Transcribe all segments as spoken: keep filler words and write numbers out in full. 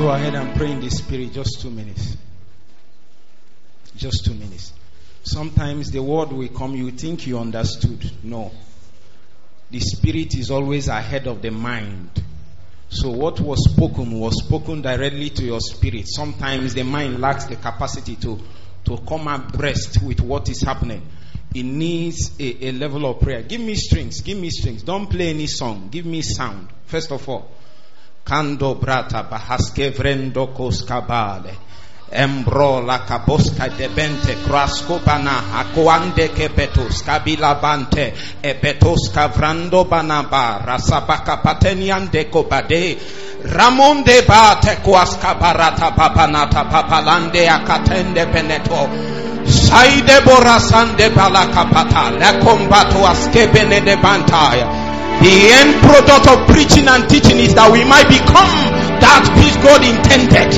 Go ahead and pray in the spirit. Just two minutes. Just two minutes. Sometimes the word will come, you think you understood. No. The spirit is always ahead of the mind. So what was spoken was spoken directly to your spirit. Sometimes the mind lacks the capacity to, to come abreast with what is happening. It needs a, a level of prayer. Give me strings. Give me strings. Don't play any song. Give me sound. First of all. Kando brata bahaske vrendo koskabale. Embro la kaboska debente krasko bana akwande kepetos kabila bante epetos kavrando banaba rasabaka pateniande kobade ramonde bate kwaska barata papanata papalande akatende peneto saide borasande balakapata la combato askebene de bantaya. The end product of preaching and teaching is that we might become that which God intended.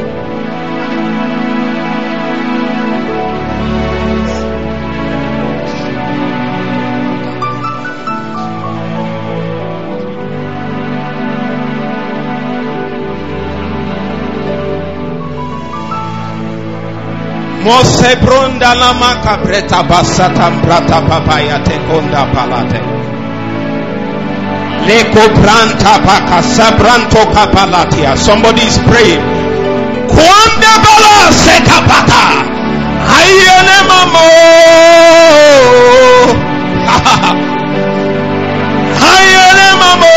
Mose bronda lama kabreta basata brata papaya tekonda palate. Leko branta baka sabranto kapalatia. Somebody is praying. Kwande bala sekapata. Ayene mamo. Ayene mamo.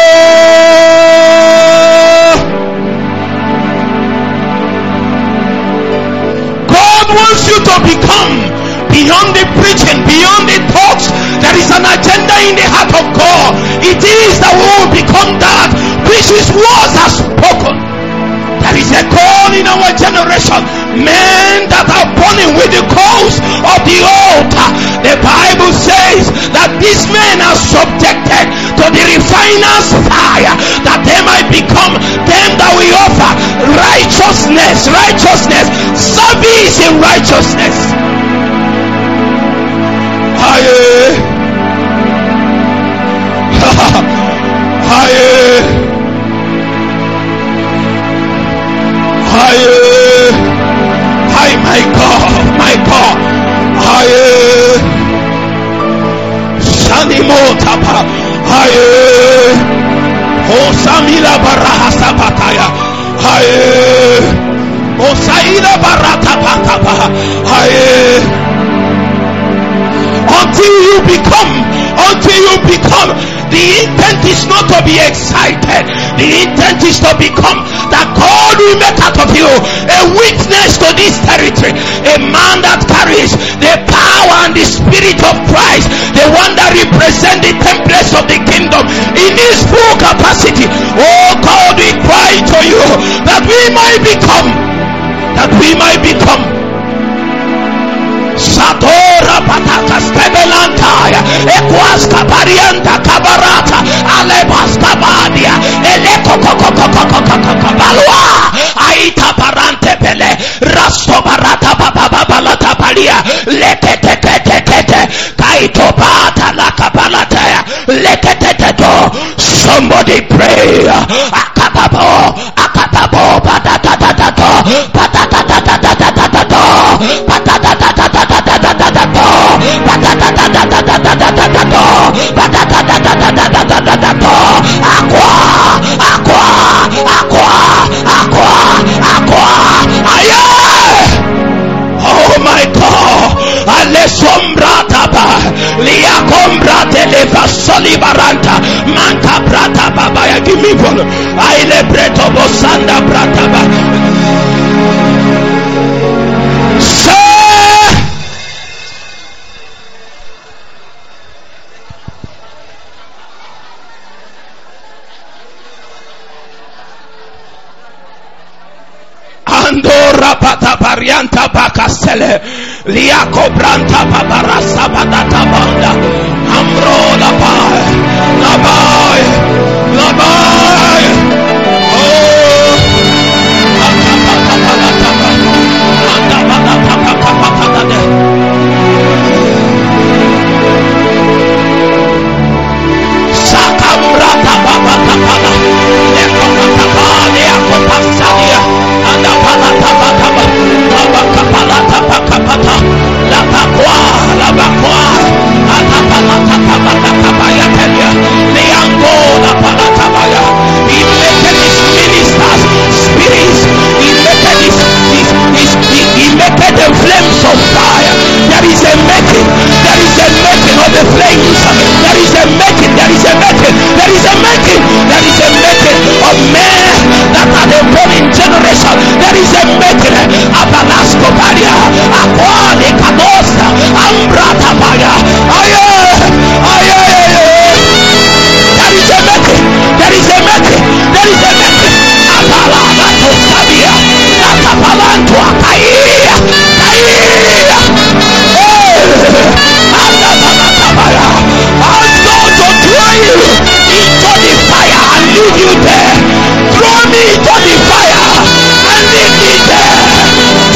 God wants you to become beyond the preaching, beyond the talks. There is an agenda in the heart of God. It is that we will become that which His words have spoken. There is a call in our generation. Men that are burning with the coals of the altar. The Bible says that these men are subjected to the refiner's fire, that they might become them that we offer righteousness, righteousness, service in righteousness. Aye. Aye. Aye. Aye, my God, my God. Aye. Shanimotapa. Aye. Osamila barahasa bataya. Aye. Osaila barata batapa. Aye. Until you become, until you become, the intent is not to be excited. The intent is to become that God will make out of you a witness to this territory, a man that carries the power and the spirit of Christ, the one that represents the templates of the kingdom in his full capacity. Oh God, we cry to you that we might become, that we might become Sadora patakas kebelantaya ekwaska varianta kabarata alebas kabadia eleko kokokokokokokokbalwa aita parante pele rasto barata bababalata palia leketeketekete kaito pata la kabalata leketeteto. Somebody pray. Akababo akababo patatatato patatatatatatato patatatatatatato Aqua, aqua, aqua, aqua, aqua. Aye. Oh my God. Ale sombra taba. Lia combra televa solibaranta. Manka brata baba. Give me one. Aile breto bosanda brata baba. Andora pata varianta bakasele liako branta babarasa badata banda amro labai labai labai oh akapata balata anda balata pakapata de sakamrata babata bala liako pata bala liako pasalia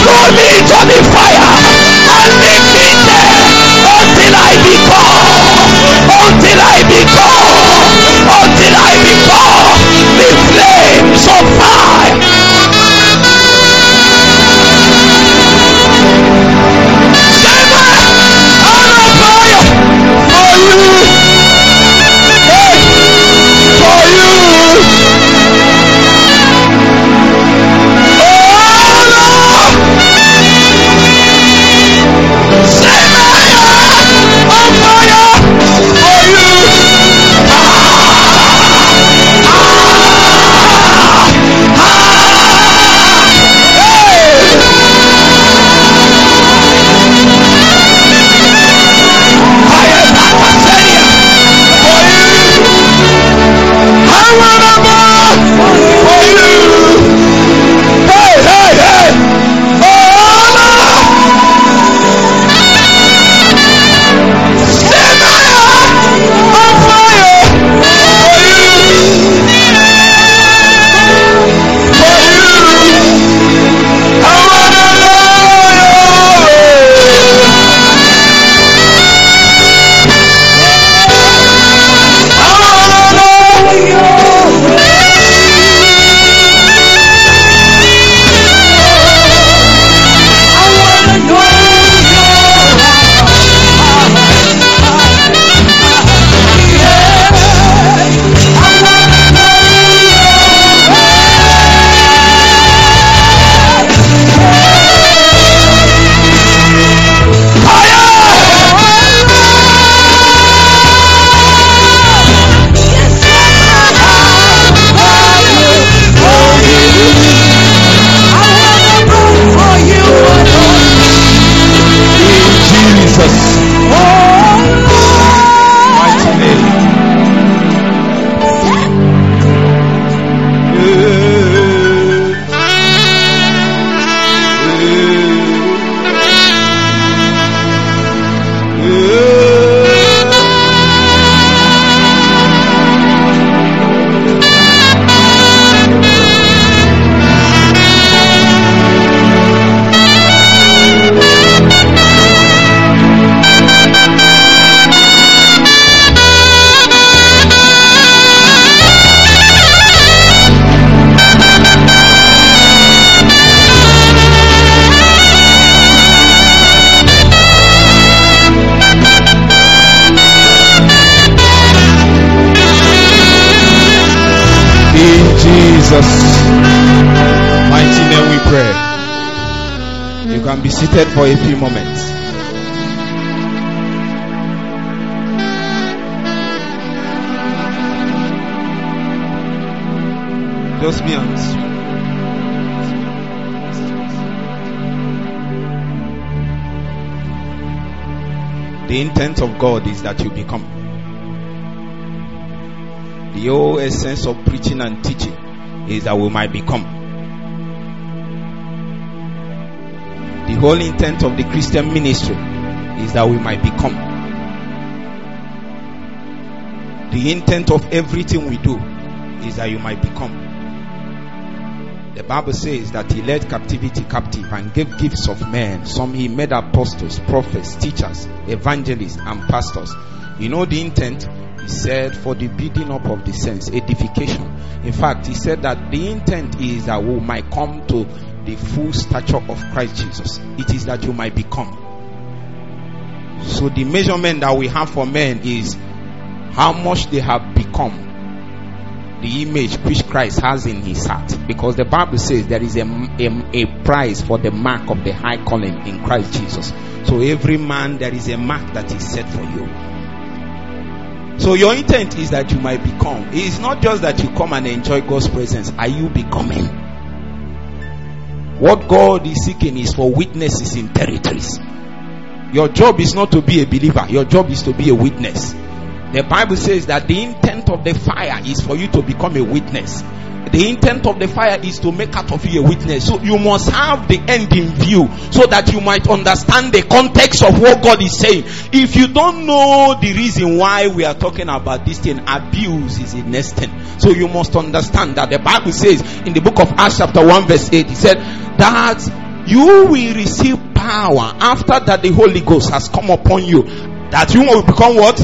Throw me into the fire and leave me there until I become, until I become, until I become the flames of fire. Be seated for a few moments. Just be honest. The intent of God is that you become. The whole essence of preaching and teaching is that we might become. The whole intent of the Christian ministry is that we might become. The intent of everything we do is that you might become. The Bible says that he led captivity captive and gave gifts of men. Some he made apostles, prophets, teachers, evangelists, and pastors. You know the intent? He said for the building up of the saints, edification. In fact, he said that the intent is that we might come to the full stature of Christ Jesus. It is that you might become. So the measurement that we have for men is how much they have become the image which Christ has in his heart. Because the Bible says there is a, a, a price for the mark of the high calling in Christ Jesus. So every man, there is a mark that is set for you. So your intent is that you might become. It is not just that you come and enjoy God's presence. Are you becoming? What God is seeking is for witnesses in territories. Your job is not to be a believer. Your job is to be a witness. The Bible says that the intent of the fire is for you to become a witness. The intent of the fire is to make out of you a witness. So you must have the end in view so that you might understand the context of what God is saying. If you don't know the reason why we are talking about this thing, abuse is a next thing. So you must understand that the Bible says in the book of Acts chapter one verse eight, it said that You will receive power after that the Holy Ghost has come upon you, that you will become what?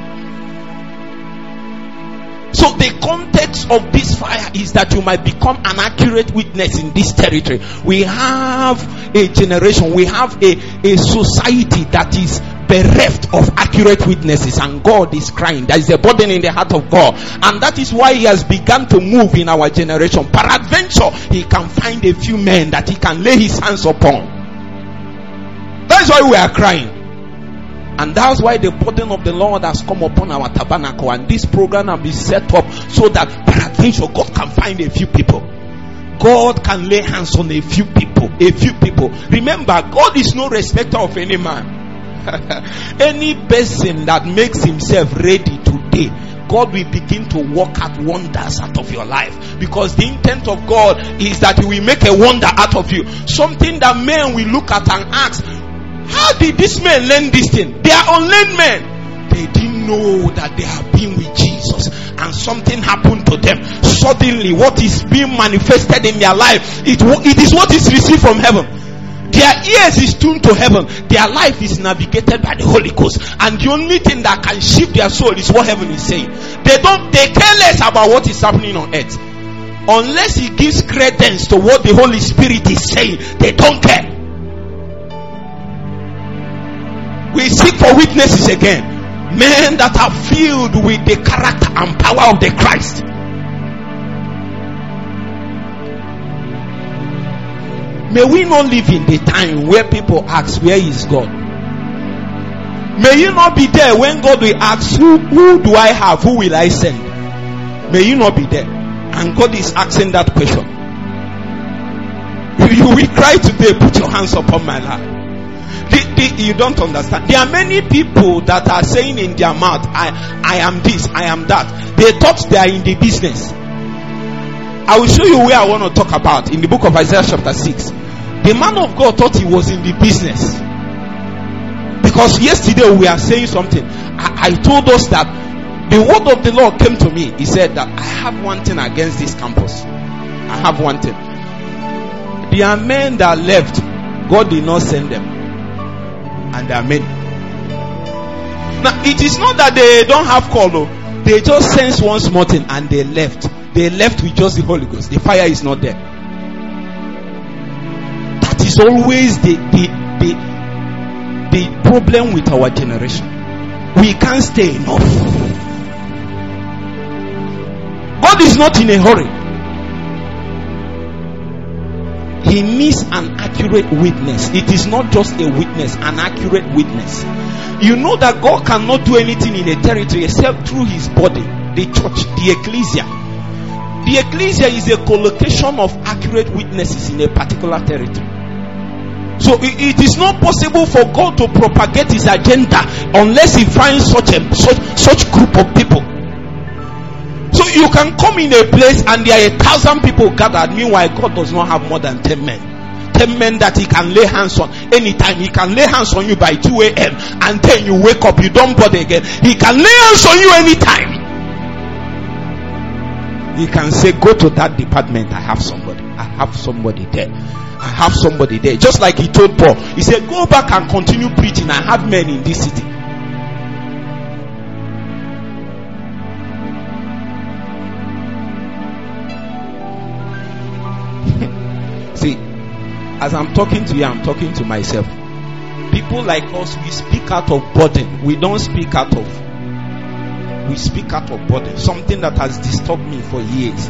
So the context of this fire is that you might become an accurate witness in this territory. We have a generation, we have a, a society that is bereft of accurate witnesses, and God is crying. There is a burden in the heart of God, and that is why He has begun to move in our generation. Peradventure, He can find a few men that He can lay His hands upon. That is why we are crying. And that's why the burden of the Lord has come upon our tabernacle, and this program has been set up so that peradventure God can find a few people. God can lay hands on a few people. A few people. Remember, God is no respecter of any man. Any person that makes himself ready today, God will begin to work out wonders out of your life, because the intent of God is that He will make a wonder out of you. Something that men will look at and ask, how did this man learn this thing? They are unlearned men. They didn't know that they have been with Jesus, and something happened to them. Suddenly, what is being manifested in their life, it, it is what is received from heaven. Their ears is tuned to heaven. Their life is navigated by the Holy Ghost, and the only thing that can shift their soul is what heaven is saying. They don't, they care less about what is happening on earth. Unless He gives credence to what the Holy Spirit is saying, they don't care. We seek for witnesses again. Men that are filled with the character and power of the Christ. May we not live in the time where people ask, where is God? May you not be there when God will ask, who, who do I have? Who will I send? May you not be there. And God is asking that question. You will cry today, put your hands upon my lap. The, the, you don't understand. There are many people that are saying in their mouth, I, I am this, I am that. They thought they are in the business. I will show you where I want to talk about in the book of Isaiah chapter six. The man of God thought he was in the business, because yesterday we are saying something. I, I told us that the word of the Lord came to me. He said that I have one thing against this campus. I have one thing. There are men that left, God did not send them, and there are many. Now it is not that they don't have call, no. They just sense one small thing and they left. They left with just the Holy Ghost. The fire is not there. That is always the the the, the problem with our generation. We can't stay enough. God is not in a hurry. He needs an accurate witness. It is not just a witness, an accurate witness. You know that God cannot do anything in a territory except through His body, the church, the ecclesia. The ecclesia is a collocation of accurate witnesses in a particular territory. So it, it is not possible for God to propagate His agenda unless He finds such a such, such group of people. So you can come in a place and there are a thousand people gathered. Meanwhile, God does not have more than ten men. Ten men that He can lay hands on anytime. He can lay hands on you by two a.m. and then you wake up, you don't bother again. He can lay hands on you anytime. He can say, go to that department. I have somebody. I have somebody there. I have somebody there. Just like He told Paul. He said, go back and continue preaching. I have men in this city. See, as I'm talking to you, I'm talking to myself. People like us, we speak out of burden. We don't speak out of We speak out of burden. Something that has disturbed me for years.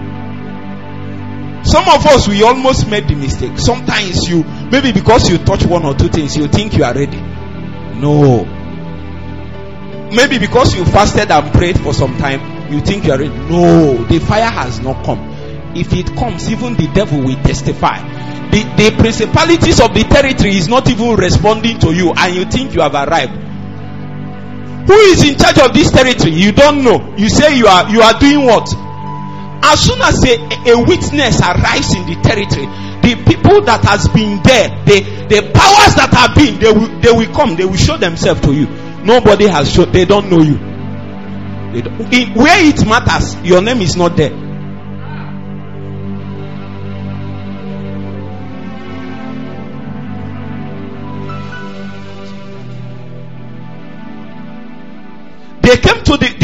Some of us, we almost made the mistake. Sometimes you, maybe because you touch one or two things, you think you are ready. No. Maybe because you fasted and prayed for some time, you think you are ready. No. The fire has not come. If it comes, even the devil will testify. The, the principalities of the territory is not even responding to you, and you think you have arrived. Who is in charge of this territory? You don't know. You say you are you are doing what? As soon as a, a witness arrives in the territory, the people that has been there, the, the powers that have been, they will they will come, they will show themselves to you. Nobody has shown, they don't know you. They don't, in, where it matters, your name is not there.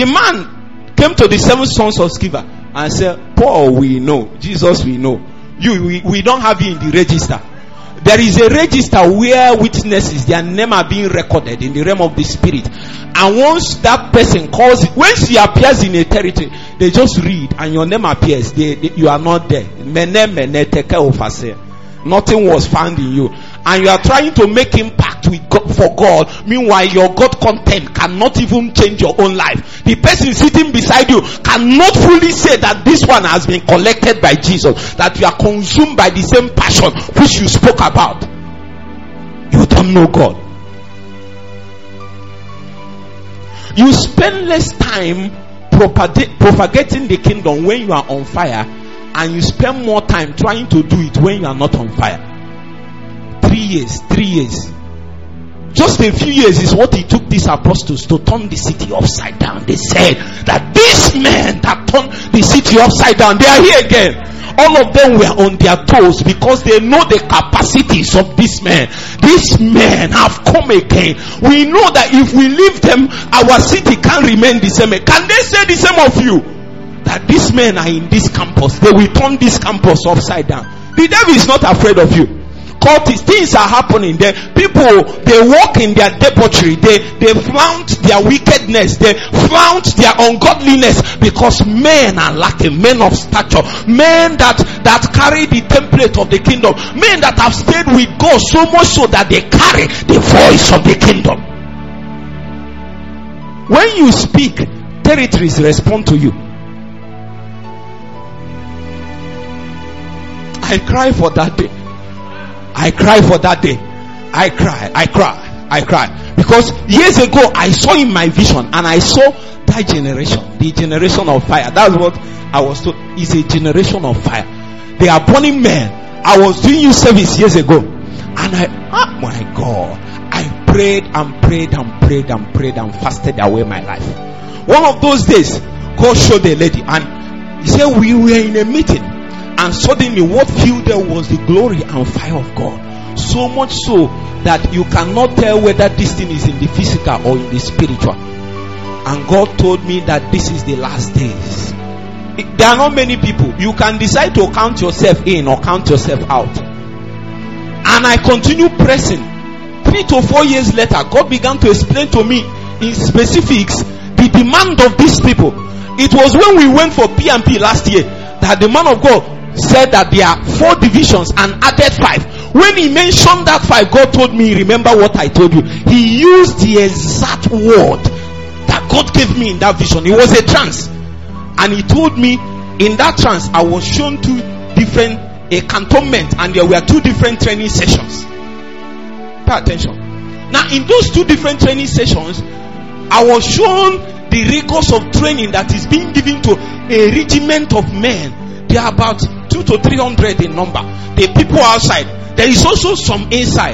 The man came to the seven sons of Sceva and said, Paul we know, Jesus we know. You, we, we don't have you in the register. There is a register where witnesses, their name are being recorded in the realm of the spirit. And once that person calls, when she appears in a territory, they just read and your name appears. They, they, you are not there. Mene, mene, teke ofase. Nothing was found in you. And you are trying to make impact with God, for God. Meanwhile, your God content cannot even change your own life. The person sitting beside you cannot fully say that this one has been collected by Jesus. That you are consumed by the same passion which you spoke about. You don't know God. You spend less time propagating the kingdom when you are on fire, and you spend more time trying to do it when you are not on fire. Three years, three years. Just a few years is what it took these apostles to turn the city upside down. They said that these men that turned the city upside down, they are here again. All of them were on their toes because they know the capacities of these men. These men have come again. We know that if we leave them, our city can't remain the same. Can they say the same of you? That these men are in this campus. They will turn this campus upside down. The devil is not afraid of you. Cultists, things are happening there. People, they walk in their debauchery. They, they flaunt their wickedness. They flaunt their ungodliness because men are lacking. Men of stature. Men that, that carry the template of the kingdom. Men that have stayed with God so much so that they carry the voice of the kingdom. When you speak, territories respond to you. I cry for that day. I cry for that day. I cry, I cry, I cry. Because years ago I saw in my vision, and I saw that generation, the generation of fire. That's what I was told. It's a generation of fire. They are burning men. I was doing youth service years ago, and I, oh my God, I prayed and prayed and prayed and prayed and fasted away my life. One of those days, God showed a lady, and he said we were in a meeting. And suddenly what filled there was the glory and fire of God. So much so that you cannot tell whether this thing is in the physical or in the spiritual. And God told me that this is the last days. There are not many people. You can decide to count yourself in or count yourself out. And I continue pressing. Three to four years later, God began to explain to me in specifics the demand of these people. It was when we went for P and P last year that the man of God said that there are four divisions and added five. When he mentioned that five, God told me, remember what I told you. He used the exact word that God gave me in that vision. It was a trance. And he told me in that trance, I was shown two different a cantonment, and there were two different training sessions. Pay attention. Now in those two different training sessions, I was shown the rigors of training that is being given to a regiment of men. They are about two to three hundred in number. The people outside. There is also some inside.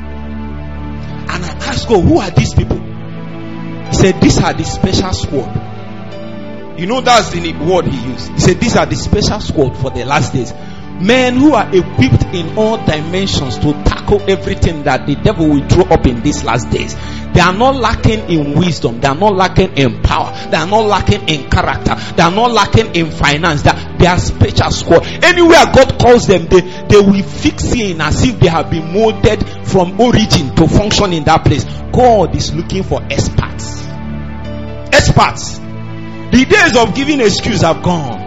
And I asked God, who are these people? He said, these are the special squad. You know, that's the word he used. He said, these are the special squad for the last days. Men who are equipped in all dimensions to tackle everything that the devil will throw up in these last days. They are not lacking in wisdom. They are not lacking in power. They are not lacking in character. They are not lacking in finance. They are, they are special squad. Anywhere God calls them, they, they will fix in as if they have been molded from origin to function in that place. God is looking for experts. Experts. The days of giving excuse have gone.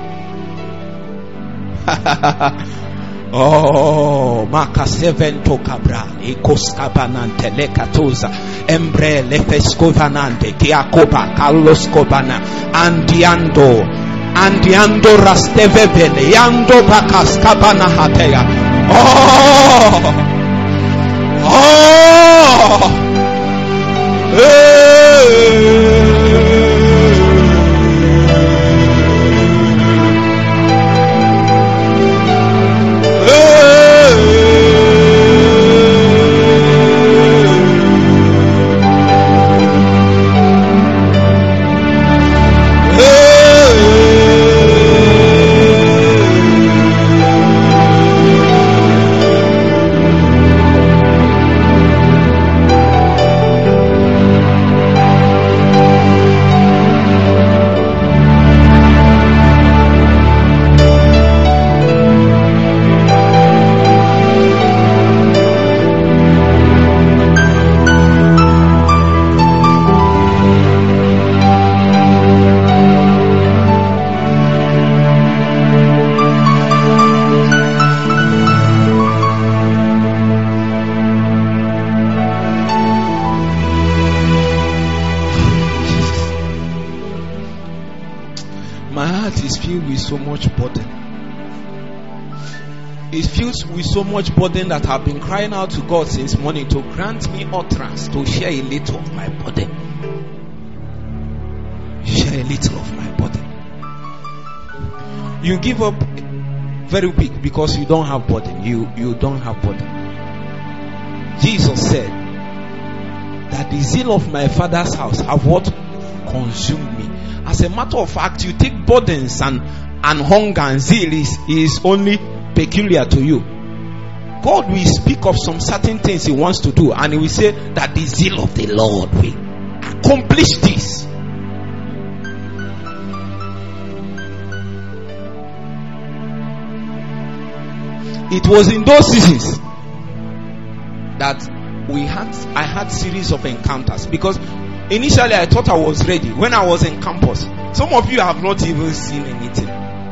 Oh, Maka Sevento Cabra, Ecoskabanante, Lecatosa, Embre, Lefescovanante, Kiacoba, Carlos Cobana, Andiando, Andiando Rastevele, Yando Bacas Cabana Hatea. Oh, oh, hey. filled with so much burden. It fills with so much burden that I've been crying out to God since morning to grant me utterance to share a little of my burden. Share a little of my burden. You give up very quick because you don't have burden. You, you don't have burden. Jesus said that the zeal of my Father's house have what? Consumed me. As a matter of fact, you take burdens and, and hunger and zeal is, is only peculiar to you. God will speak of some certain things He wants to do, and He will say that the zeal of the Lord will accomplish this. It was in those seasons that we had I had series of encounters, because initially I thought I was ready when I was in campus. Some of you have not even seen anything.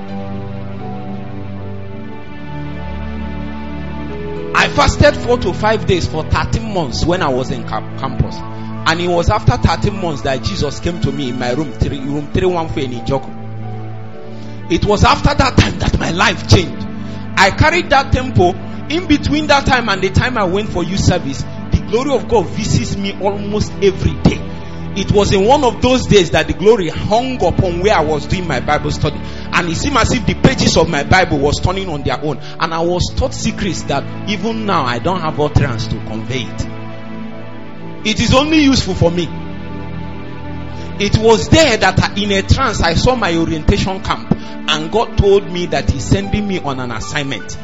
I fasted four to five days for thirteen months when I was in camp- campus. And it was after thirteen months that Jesus came to me in my room, three, room three one four in Ijoko. It was after that time that my life changed. I carried that tempo. In between that time and the time I went for youth service, the glory of God visits me almost every day. It was in one of those days that the glory hung upon where I was doing my Bible study. And it seemed as if the pages of my Bible was turning on their own. And I was taught secrets that even now I don't have utterance to convey it. It is only useful for me. It was there that I, in a trance, I saw my orientation camp. And God told me that He's sending me on an assignment.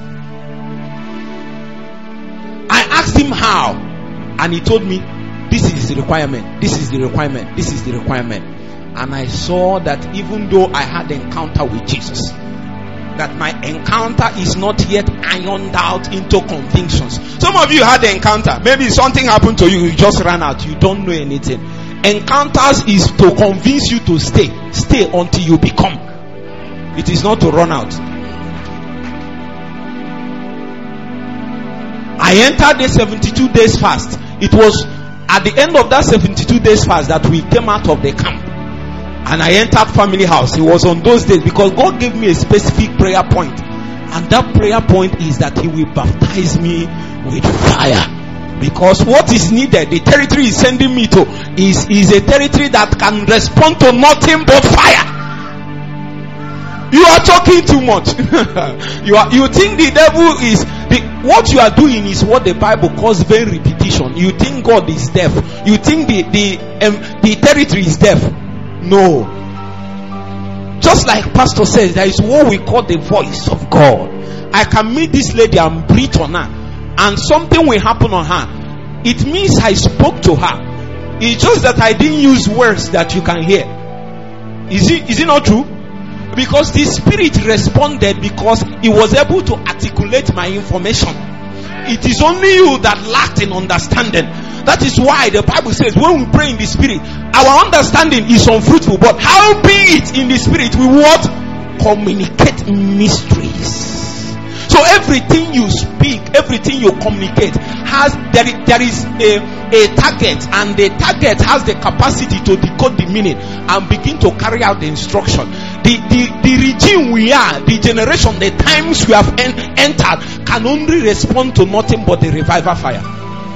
I asked Him how. And He told me, this is the requirement, this is the requirement, this is the requirement. And I saw that even though I had encounter with Jesus, that my encounter is not yet ironed out into convictions. Some of you had the encounter. Maybe something happened to you, you just ran out. You don't know anything. Encounters is to convince you to stay. Stay until you become. It is not to run out. I entered the seventy-two days fast. It was at the end of that seventy-two days fast that we came out of the camp. And I entered family house. It was on those days because God gave me a specific prayer point. And that prayer point is that He will baptize me with fire. Because what is needed, the territory He's sending me to, is, is a territory that can respond to nothing but fire. You are talking too much. you are, you think the devil is, the, what you are doing is what the Bible calls vain repetition. You think God is deaf. You think the, the, um, the territory is deaf. No. Just like Pastor says, there is what we call the voice of God. I can meet this lady and breathe on her, and something will happen on her. It means I spoke to her. It's just that I didn't use words that you can hear. Is it, is it not true? Because the Spirit responded because He was able to articulate my information. It is only you that lacked in understanding. That is why the Bible says when we pray in the Spirit, our understanding is unfruitful. But how be it in the Spirit, we what? Communicate mysteries. So everything you speak, everything you communicate has, there, there is a, a target, and the target has the capacity to decode the meaning and begin to carry out the instruction. The, the, the regime we are, the generation, the times we have en- entered can only respond to nothing but the revival fire.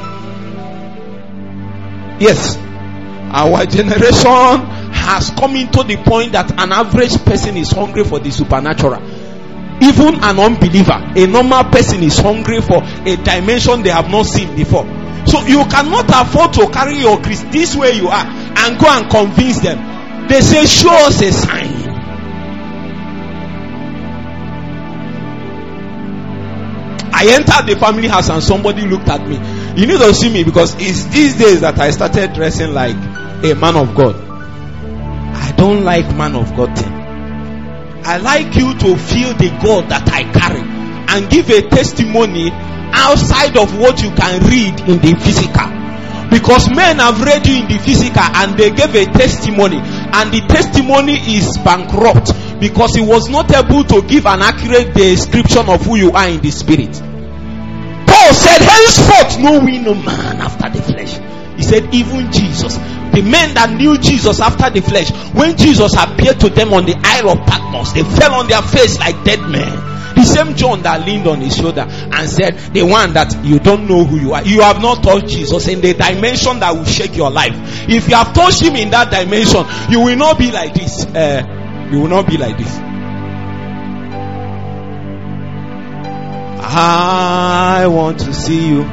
Yes, our generation has come into the point that an average person is hungry for the supernatural. Even an unbeliever, a normal person is hungry for a dimension they have not seen before. So you cannot afford to carry your Christ this way you are and go and convince them. They say, show us a sign. I entered the family house and somebody looked at me. You need to see me because it's these days that I started dressing like a man of God. I don't like man of God thing. I like you to feel the God that I carry and give a testimony outside of what you can read in the physical. Because men have read you in the physical and they gave a testimony, and the testimony is bankrupt because he was not able to give an accurate description of who you are in the spirit. Paul said, henceforth know we no man after the flesh. He said, even Jesus, The men that knew Jesus after the flesh, when Jesus appeared to them on the Isle of Patmos, they fell on their face like dead men. The same John that leaned on his shoulder and said, the one that you don't know who you are. You have not touched Jesus in the dimension that will shake your life. If you have touched him in that dimension, you will not be like this. Uh, you will not be like this. I want to see you.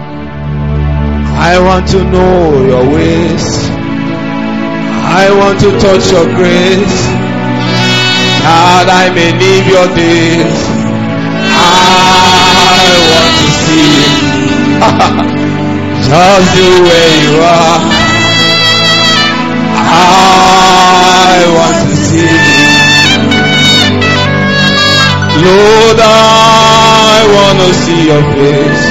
I want to know your ways. I want to touch your grace, that I may live your days. I want to see you. Just the way you are. I want to see you. Lord, I want to see your face.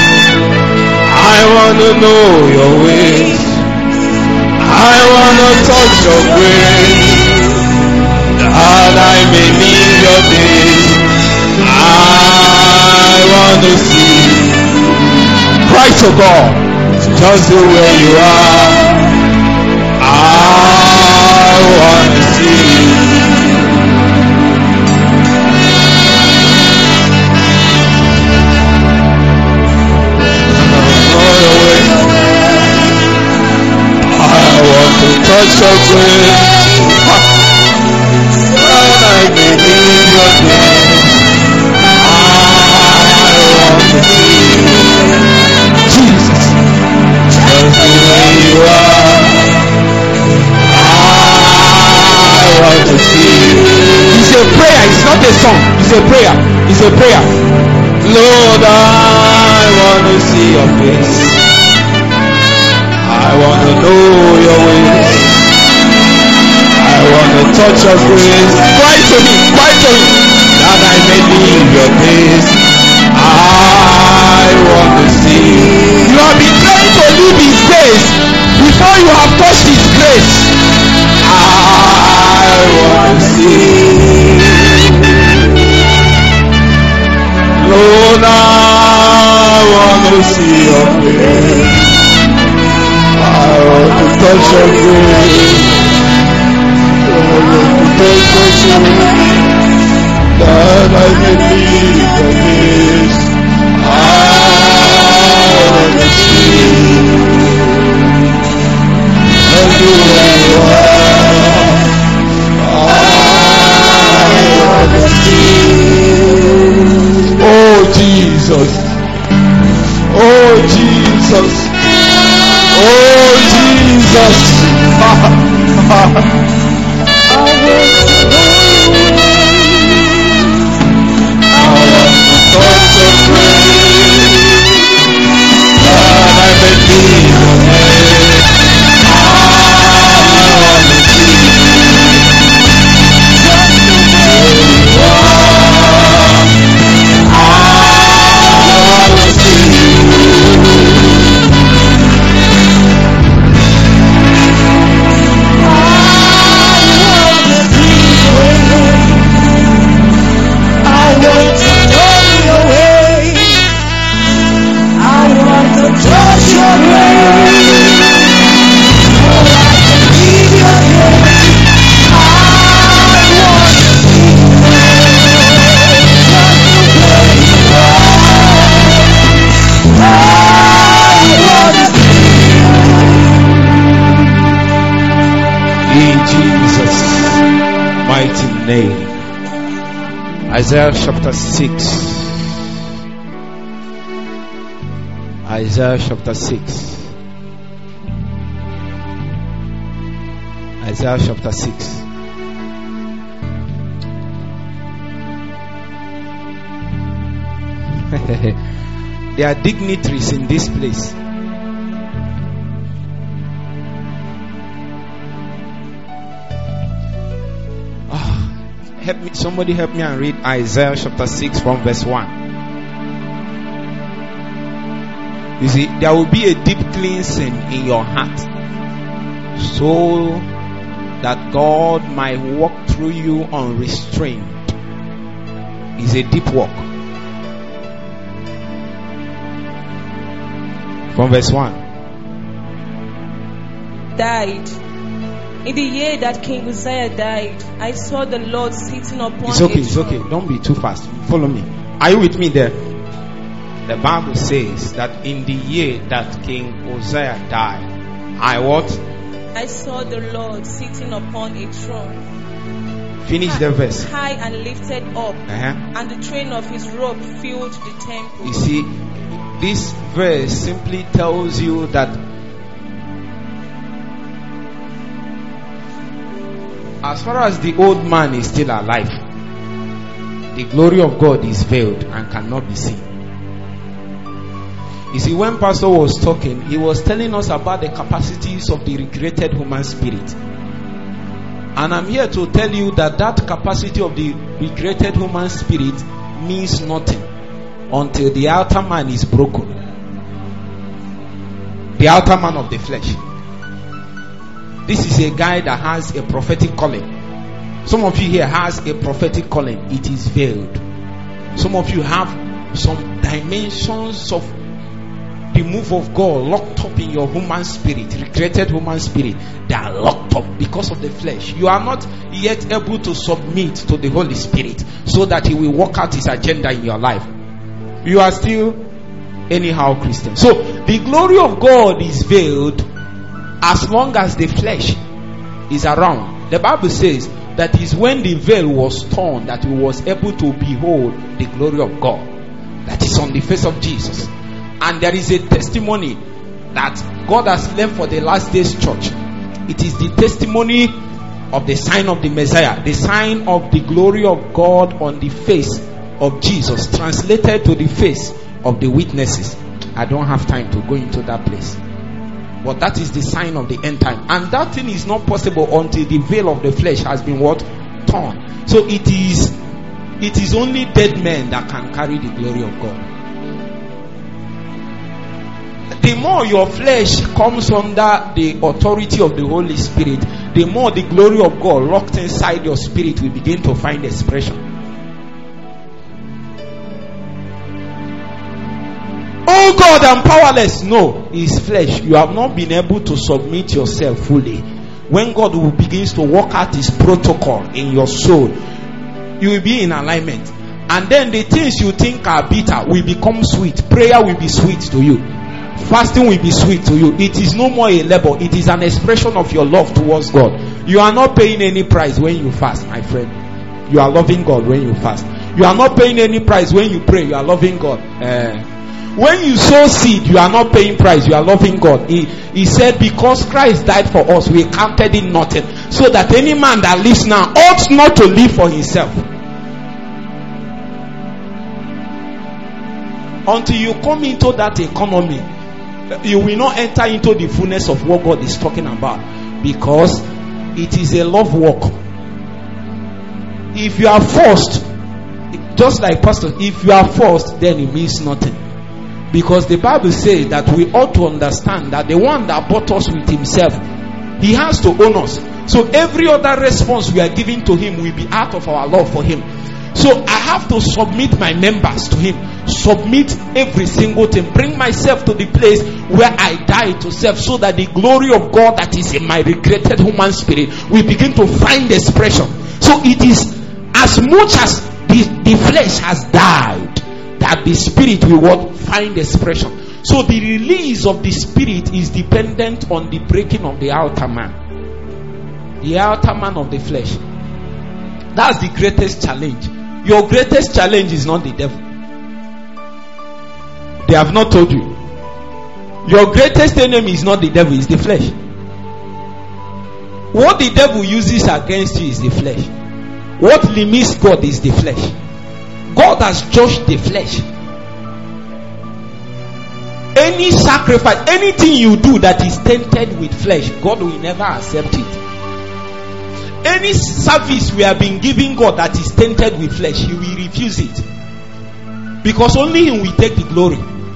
I want to know your ways. I want to touch your grace, that I may live your days. I want to see you. Cry to God, just the way you are. I want to see you. Touch your grace, and I may live your days. I want to see you, Jesus, just the way you are. I want to see you. It's a prayer. It's not a song. It's a prayer. It's a prayer. Lord, I want to see your face. I want to know your ways. I want to touch your grace. Cry to him, cry to him, that I may live your days. I want to see you. You have been trying to live his days before you have touched his grace. I want to see you. Lord, I want to see your face. I want to touch your grace. I want to touch your grace, that I may live your days. I want to see you. Everywhere you are, I want to see you. Oh Jesus, oh Jesus. Oh Jesus, I want to touch your grace, that I may live your days. I want to see you, just the way you are. I want to see you. Name. Isaiah chapter six. Isaiah chapter six. Isaiah chapter six. There are dignitaries in this place. Help me, somebody help me and read Isaiah chapter six from verse one. You see, there will be a deep cleansing in your heart, so that God might walk through you unrestrained. It's a deep walk. From verse one. died, in the year that King Uzziah died, I saw the Lord sitting upon It's okay, a it's throne. okay. Don't be too fast. Follow me. Are you with me there? The Bible says that in the year that King Uzziah died, I what? I saw the Lord sitting upon a throne, Finish the verse. high and lifted up, Uh-huh. and the train of his robe filled the temple. You see, this verse simply tells you that as far as the old man is still alive, the glory of God is veiled and cannot be seen. You see, when Pastor was talking, he was telling us about the capacities of the recreated human spirit. And I'm here to tell you that that capacity of the recreated human spirit means nothing until the outer man is broken. The outer man of the flesh. This is a guy that has a prophetic calling. Some of you here has a prophetic calling. It is veiled. Some of you have some dimensions of the move of God locked up in your human spirit, recreated human spirit. They are locked up because of the flesh. You are not yet able to submit to the Holy Spirit so that He will work out His agenda in your life. You are still anyhow Christian. So the glory of God is veiled as long as the flesh is around. The Bible says that is when the veil was torn that we was able to behold the glory of God that is on the face of Jesus. And there is a testimony that God has left for the last days church. It is the testimony of the sign of the Messiah, the sign of the glory of God on the face of Jesus, translated to the face of the witnesses. I don't have time to go into that place, but that is the sign of the end time, and that thing is not possible until the veil of the flesh has been what? Torn. So it is it is only dead men that can carry the glory of God. The more your flesh comes under the authority of the Holy Spirit, the more the glory of God locked inside your spirit will begin to find expression. Oh God, I'm powerless. No, it's flesh. You have not been able to submit yourself fully. When God will begins to work out His protocol in your soul, you will be in alignment. And then the things you think are bitter will become sweet. Prayer will be sweet to you. Fasting will be sweet to you. It is no more a labor. It is an expression of your love towards God. You are not paying any price when you fast, my friend. You are loving God when you fast. You are not paying any price when you pray. You are loving God. Uh, when you sow seed, you are not paying price. You are loving God. He, he said, because Christ died for us, we counted in nothing. So that any man that lives now ought not to live for himself. Until you come into that economy, you will not enter into the fullness of what God is talking about, because it is a love walk. If you are forced, just like pastor, if you are forced, then it means nothing, because the Bible says that we ought to understand that the one that bought us with Himself, He has to own us. So every other response we are giving to Him will be out of our love for Him. So I have to submit my members to Him. Submit every single thing. Bring myself to the place where I die to self, so that the glory of God that is in my recreated human spirit will begin to find expression. So it is as much as the, the flesh has died, that the spirit will what? Find expression. So the release of the spirit is dependent on the breaking of the outer man. The outer man of the flesh. That's the greatest challenge. Your greatest challenge is not the devil. They have not told you. Your greatest enemy is not the devil, it's the flesh. What the devil uses against you is the flesh. What limits God is the flesh. God has judged the flesh. Any sacrifice, anything you do that is tainted with flesh, God will never accept it. Any service we have been giving God that is tainted with flesh, He will refuse it, because only Him will take the glory.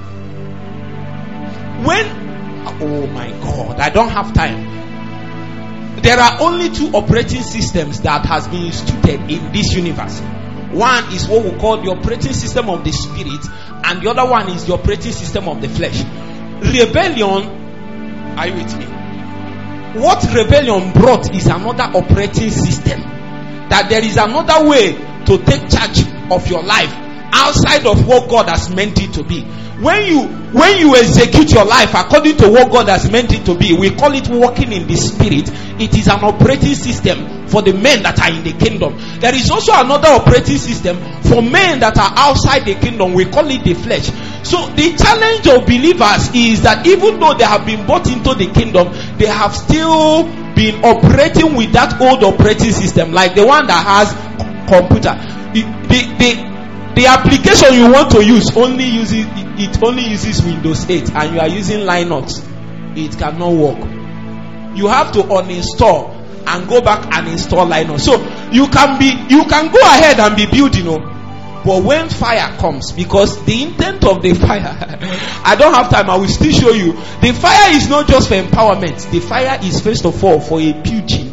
When, oh my God, I don't have time. There are only two operating systems that has been instituted in this universe. One is what we call the operating system of the spirit, and the other one is the operating system of the flesh. Rebellion, are you with me? what rebellion brought is another operating system. That there is another way to take charge of your life outside of what God has meant it to be. When you when you execute your life according to what God has meant it to be, we call it walking in the Spirit. It is an operating system for the men that are in the kingdom. There is also another operating system for men that are outside the kingdom. We call it the flesh. So the challenge of believers is that even though they have been brought into the kingdom, they have still been operating with that old operating system, like the one that has computer. The, the, the, the application you want to use only uses it only uses Windows eight, and you are using Linux. It cannot work. You have to uninstall and go back and install Linux. So you can be you can go ahead and be building, you know, but when fire comes, because the intent of the fire, I don't have time, I will still show you. The fire is not just for empowerment. The fire is first of all for a building.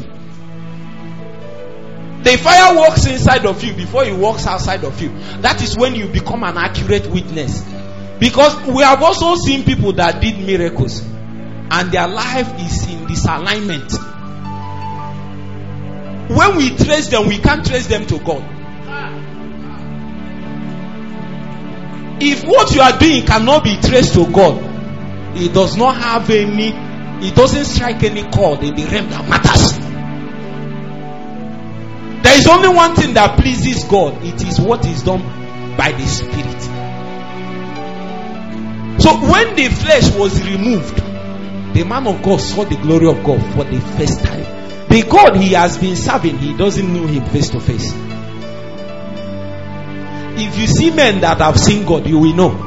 The fire works inside of you before it works outside of you. That is when you become an accurate witness. Because we have also seen people that did miracles and their life is in disalignment. When we trace them, we can't trace them to God. If what you are doing cannot be traced to God, it does not have any, it doesn't strike any chord in the realm that matters. There is only one thing that pleases God. It is what is done by the Spirit. So when the flesh was removed, the man of God saw the glory of God for the first time. The God he has been serving, he doesn't know him face to face. If you see men that have seen God, you will know.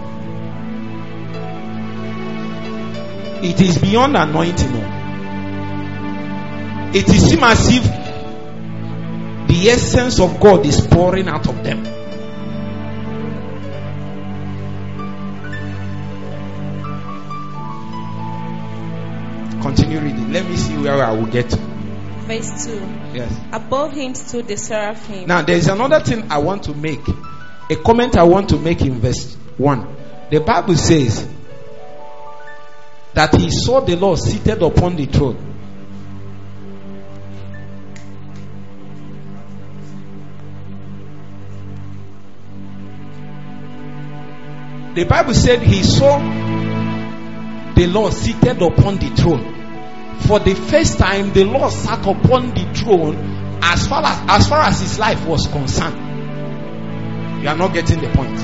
It is beyond anointing. It is seem as if the essence of God is pouring out of them. Continue reading. Let me see where I will get to. Verse two. Yes. Above him stood the seraphim. Now there is another thing I want to make. A comment I want to make in verse one. The Bible says that he saw the Lord seated upon the throne. The Bible said he saw the Lord seated upon the throne. For the first time, the Lord sat upon the throne as far as, as far as his life was concerned. You are not getting the point.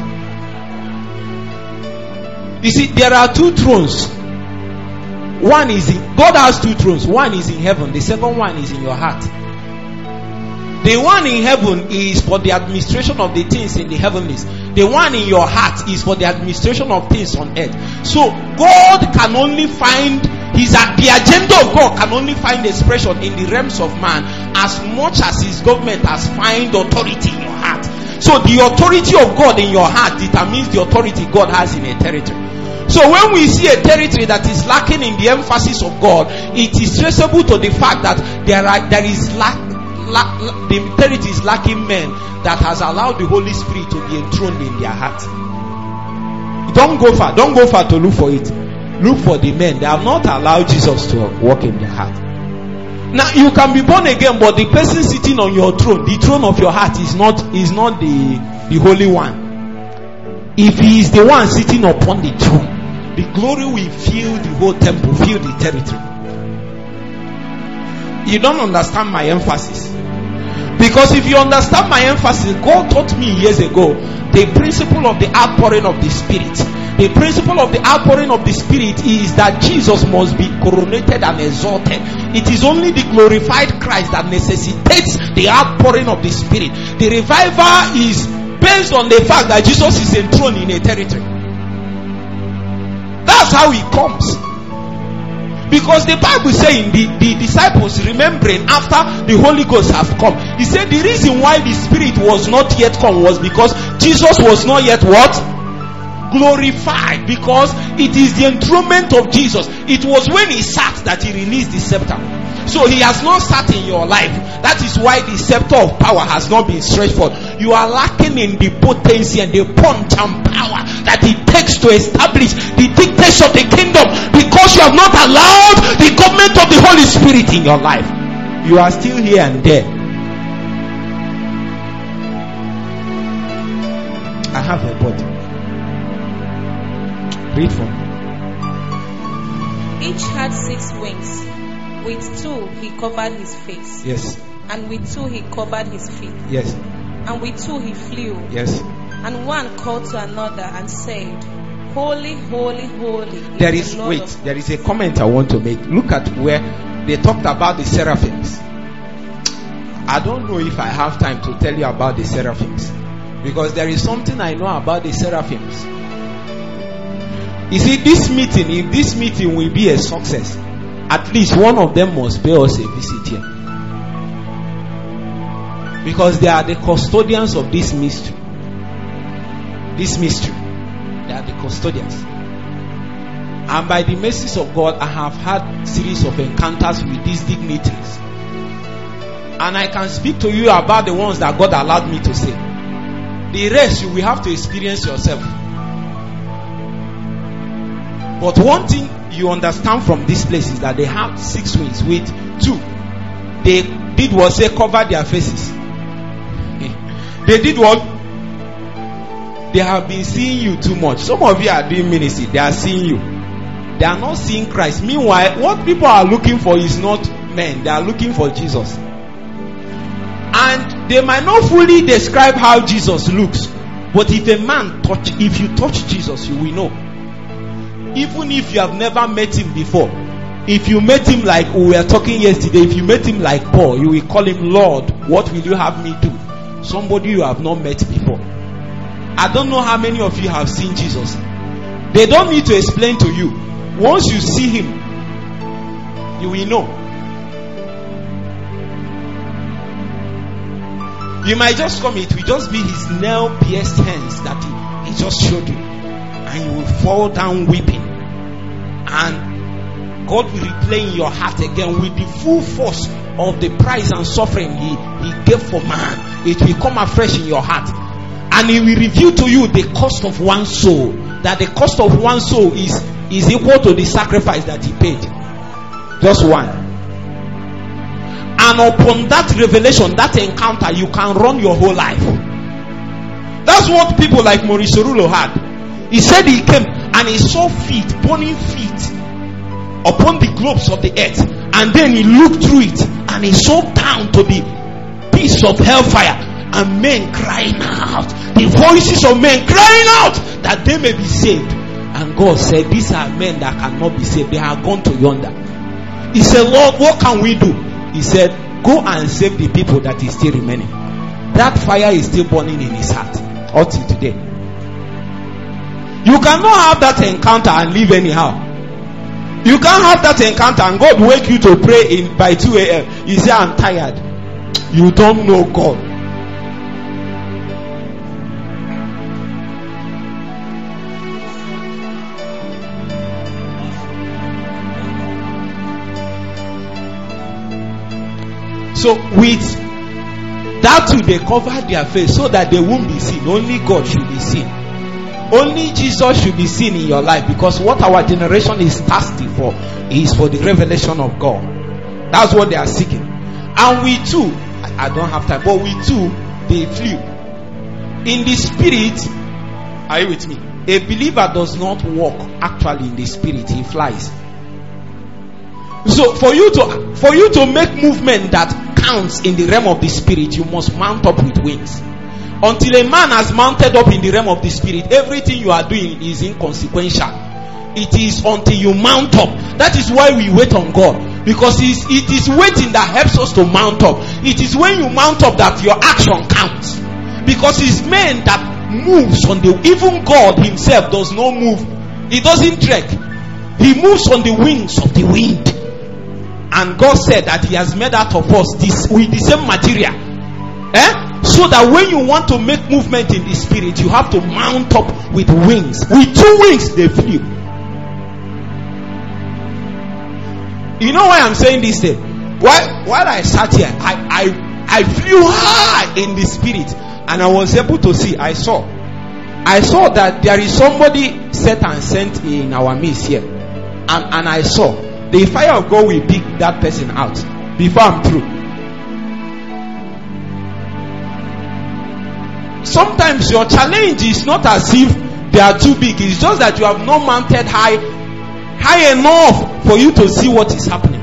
You see, there are two thrones. One is in, God has two thrones. One is in heaven. The second one is in your heart. The one in heaven is for the administration of the things in the heavenlies. The one in your heart is for the administration of things on earth. So God can only find his the agenda of God can only find expression in the realms of man as much as his government has find authority in your heart. So the authority of God in your heart determines the authority God has in a territory. So when we see a territory that is lacking in the emphasis of God, it is traceable to the fact that there are there is lack. La, la, the territory is lacking men that has allowed the Holy Spirit to be enthroned in their heart. Don't go far. Don't go far to look for it. Look for the men. They have not allowed Jesus to walk in their heart. Now you can be born again, but the person sitting on your throne, the throne of your heart, is not is not the the Holy One. If he is the one sitting upon the throne, the glory will fill the whole temple, fill the territory. You don't understand my emphasis. Because if you understand my emphasis, God taught me years ago the principle of the outpouring of the Spirit. The principle of the outpouring of the Spirit is that Jesus must be coronated and exalted. It is only the glorified Christ that necessitates the outpouring of the Spirit. The revival is based on the fact that Jesus is enthroned in a territory. That's how it comes. Because the Bible is saying the, the disciples remembering after the Holy Ghost have come. He said the reason why the Spirit was not yet come was because Jesus was not yet what? Glorified. Because it is the enthronement of Jesus. It was when he sat that he released the scepter. So he has not sat in your life. That is why the scepter of power has not been stretched forth. You are lacking in the potency and the punch and power that it takes to establish the dictates of the kingdom, because because you have not allowed the government of the Holy Spirit in your life. You are still here and there. I have a body. Read for me. Each had six wings. With two he covered his face. Yes. And with two he covered his feet. Yes. And with two he flew. Yes. And one called to another and said, Holy, holy, holy. There is, the Lord wait, of- there is a comment I want to make. Look at where they talked about the seraphims. I don't know if I have time to tell you about the seraphims, because there is something I know about the seraphims. You see, this meeting, if this meeting will be a success, at least one of them must pay us a visit here. Because they are the custodians of this mystery. This mystery. They are the custodians. And by the mercies of God, I have had series of encounters with these dignitaries. And I can speak to you about the ones that God allowed me to say. The rest you will have to experience yourself. But one thing you understand from this place is that they have six wings with two. They did what? Say cover their faces. They did what? They have been seeing you too much. Some of you are doing ministry. They are seeing you. They are not seeing Christ. Meanwhile, what people are looking for is not men. They are looking for Jesus. And they might not fully describe how Jesus looks. But if a man touch, if you touch Jesus, you will know. Even if you have never met him before. If you met him like we were talking yesterday, if you met him like Paul, you will call him Lord. What will you have me do? Somebody you have not met before. I don't know how many of you have seen Jesus. They don't need to explain to you. Once you see him, you will know. You might just come, it will just be his nail-pierced hands that he, he just showed you. And you will fall down weeping. And God will replay in your heart again with the full force of the price and suffering he, he gave for man. It will come afresh in your heart. And he will reveal to you the cost of one soul. That the cost of one soul is, is equal to the sacrifice that he paid. Just one. And upon that revelation, that encounter, you can run your whole life. That's what people like Maurice Orulo had. He said he came and he saw feet, burning feet upon the globes of the earth. And then he looked through it and he saw down to the piece of hellfire. And men crying out, the voices of men crying out that they may be saved. And God said, these are men that cannot be saved. They are gone to yonder. He said, Lord, what can we do? He said, go and save the people that is still remaining. That fire is still burning in his heart until today. You cannot have that encounter and live anyhow. You can't have that encounter and God wake you to pray in by two a.m. You say, I'm tired. You don't know God. So with that too, they covered their face so that they won't be seen. Only God should be seen. Only Jesus should be seen in your life, because what our generation is thirsty for is for the revelation of God. That's what they are seeking. And we too, I don't have time, but we too, they flew. In the spirit, are you with me? A believer does not walk actually in the spirit, he flies. So for you to for you to make movement that counts in the realm of the spirit, you must mount up with wings. Until a man has mounted up in the realm of the spirit, everything you are doing is inconsequential. It is until you mount up. That is why we wait on God, because it is, it is waiting that helps us to mount up. It is when you mount up that your action counts, because it's men that moves on the, even God himself does not move. He doesn't trek. He moves on the wings of the wind. And God said that he has made out of us this with the same material. Eh? So that when you want to make movement in the spirit, you have to mount up with wings. With two wings, they flew. You know why I'm saying this thing? While, while I sat here, I, I, I flew high in the spirit. And I was able to see, I saw. I saw that there is somebody set and sent in our midst here. And and, and I saw, the fire of God will pick that person out before I'm through. Sometimes your challenge is not as if they are too big. It's just that you have not mounted high, high enough for you to see what is happening.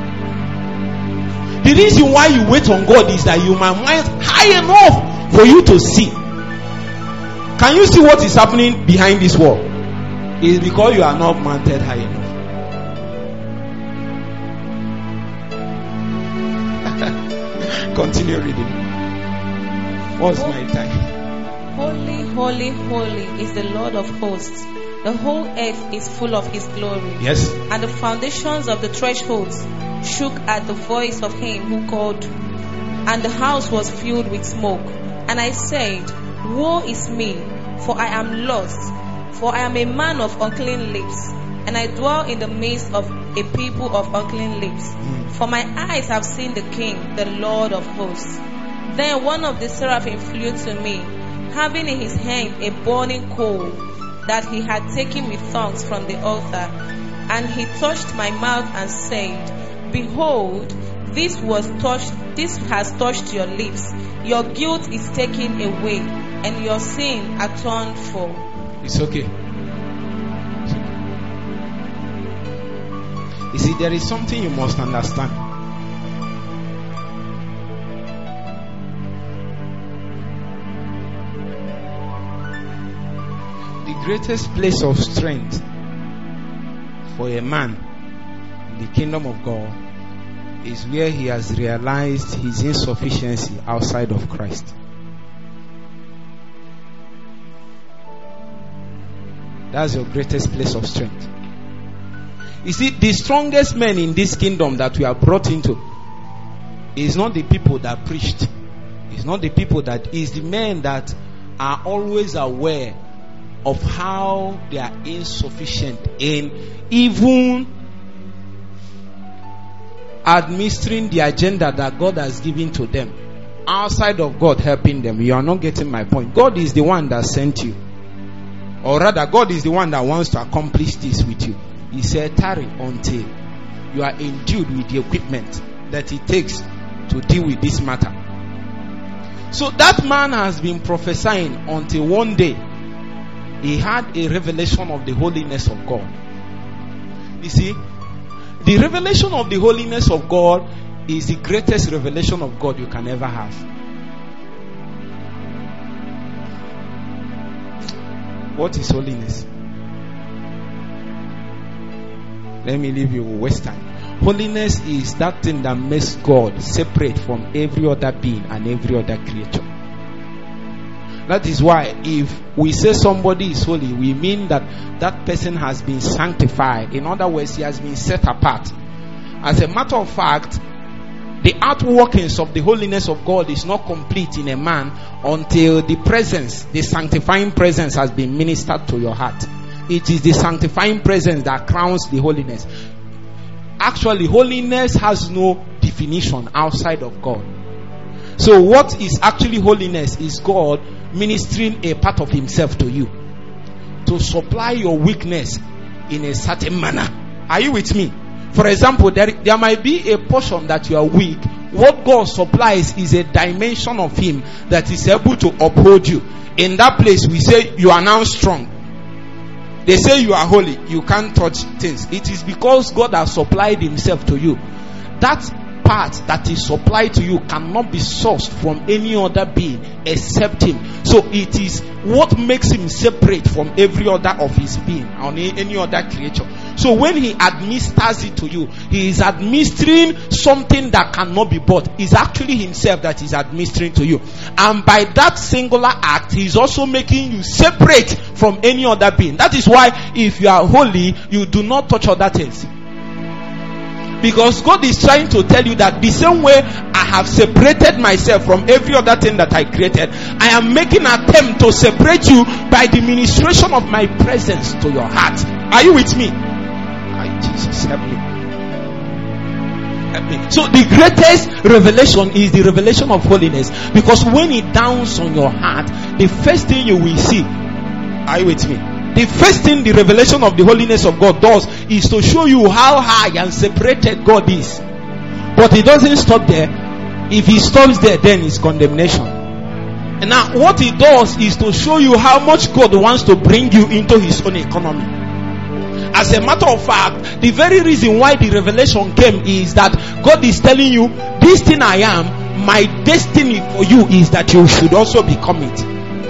The reason why you wait on God is that you might mount high enough for you to see. Can you see what is happening behind this wall? It's because you are not mounted high enough. Continue reading. What's my time? Holy, holy, holy is the Lord of hosts. The whole earth is full of his glory. Yes. And the foundations of the thresholds shook at the voice of him who called, and the house was filled with smoke. And I said, Woe is me, for I am lost, for I am a man of unclean lips, and I dwell in the midst of a people of unclean lips. Mm. For my eyes have seen the King, the Lord of hosts. Then one of the seraphim flew to me, having in his hand a burning coal that he had taken with tongues from the altar. And he touched my mouth and said, Behold, this was touched, this has touched your lips. Your guilt is taken away, and your sin atoned for. It's okay. It's okay. You see, there is something you must understand. The greatest place of strength for a man in the kingdom of God is where he has realized his insufficiency outside of Christ. That's your greatest place of strength. You see, the strongest men in this kingdom that we are brought into is not the people that preached. It's not the people that is the men that are always aware of how they are insufficient in even administering the agenda that God has given to them outside of God helping them. You are not getting my point. God is the one that sent you, or rather God is the one that wants to accomplish this with you. He said, tarry until you are endued with the equipment that it takes to deal with this matter. So that man has been prophesying until one day he had a revelation of the holiness of God. You see, the revelation of the holiness of God is the greatest revelation of God you can ever have. What is holiness? Let me leave you with Western. Holiness is that thing that makes God separate from every other being and every other creature. That is why if we say somebody is holy, we mean that that person has been sanctified. In other words, he has been set apart. As a matter of fact, the outworkings of the holiness of God is not complete in a man until the presence, the sanctifying presence, has been ministered to your heart. It is the sanctifying presence that crowns the holiness. Actually, holiness has no definition outside of God. So what is actually holiness is God ministering a part of himself to you to supply your weakness in a certain manner. Are you with me? For example, there, there might be a portion that you are weak. What God supplies is a dimension of him that is able to uphold you. In that place, we say you are now strong. They say you are holy, you can't touch things. It is because God has supplied himself to you. That part that is supplied to you cannot be sourced from any other being except him. So it is what makes him separate from every other of his being or any other creature. So when he administers it to you, he is administering something that cannot be bought. It's actually himself that is administering to you. And by that singular act, he is also making you separate from any other being. That is why if you are holy, you do not touch other things. Because God is trying to tell you that the same way I have separated myself from every other thing that I created, I am making an attempt to separate you by the ministration of my presence to your heart. Are you with me? Ay, Jesus, help me. Help me. So the greatest revelation is the revelation of holiness. Because when it dawns on your heart, the first thing you will see, are you with me? the first thing the revelation of the holiness of God does is to show you how high and separated God is. But it doesn't stop there. If he stops there, then it's condemnation. And now what he does is to show you how much God wants to bring you into his own economy. As a matter of fact, the very reason why the revelation came is that God is telling you, this thing I am, my destiny for you is that you should also become it.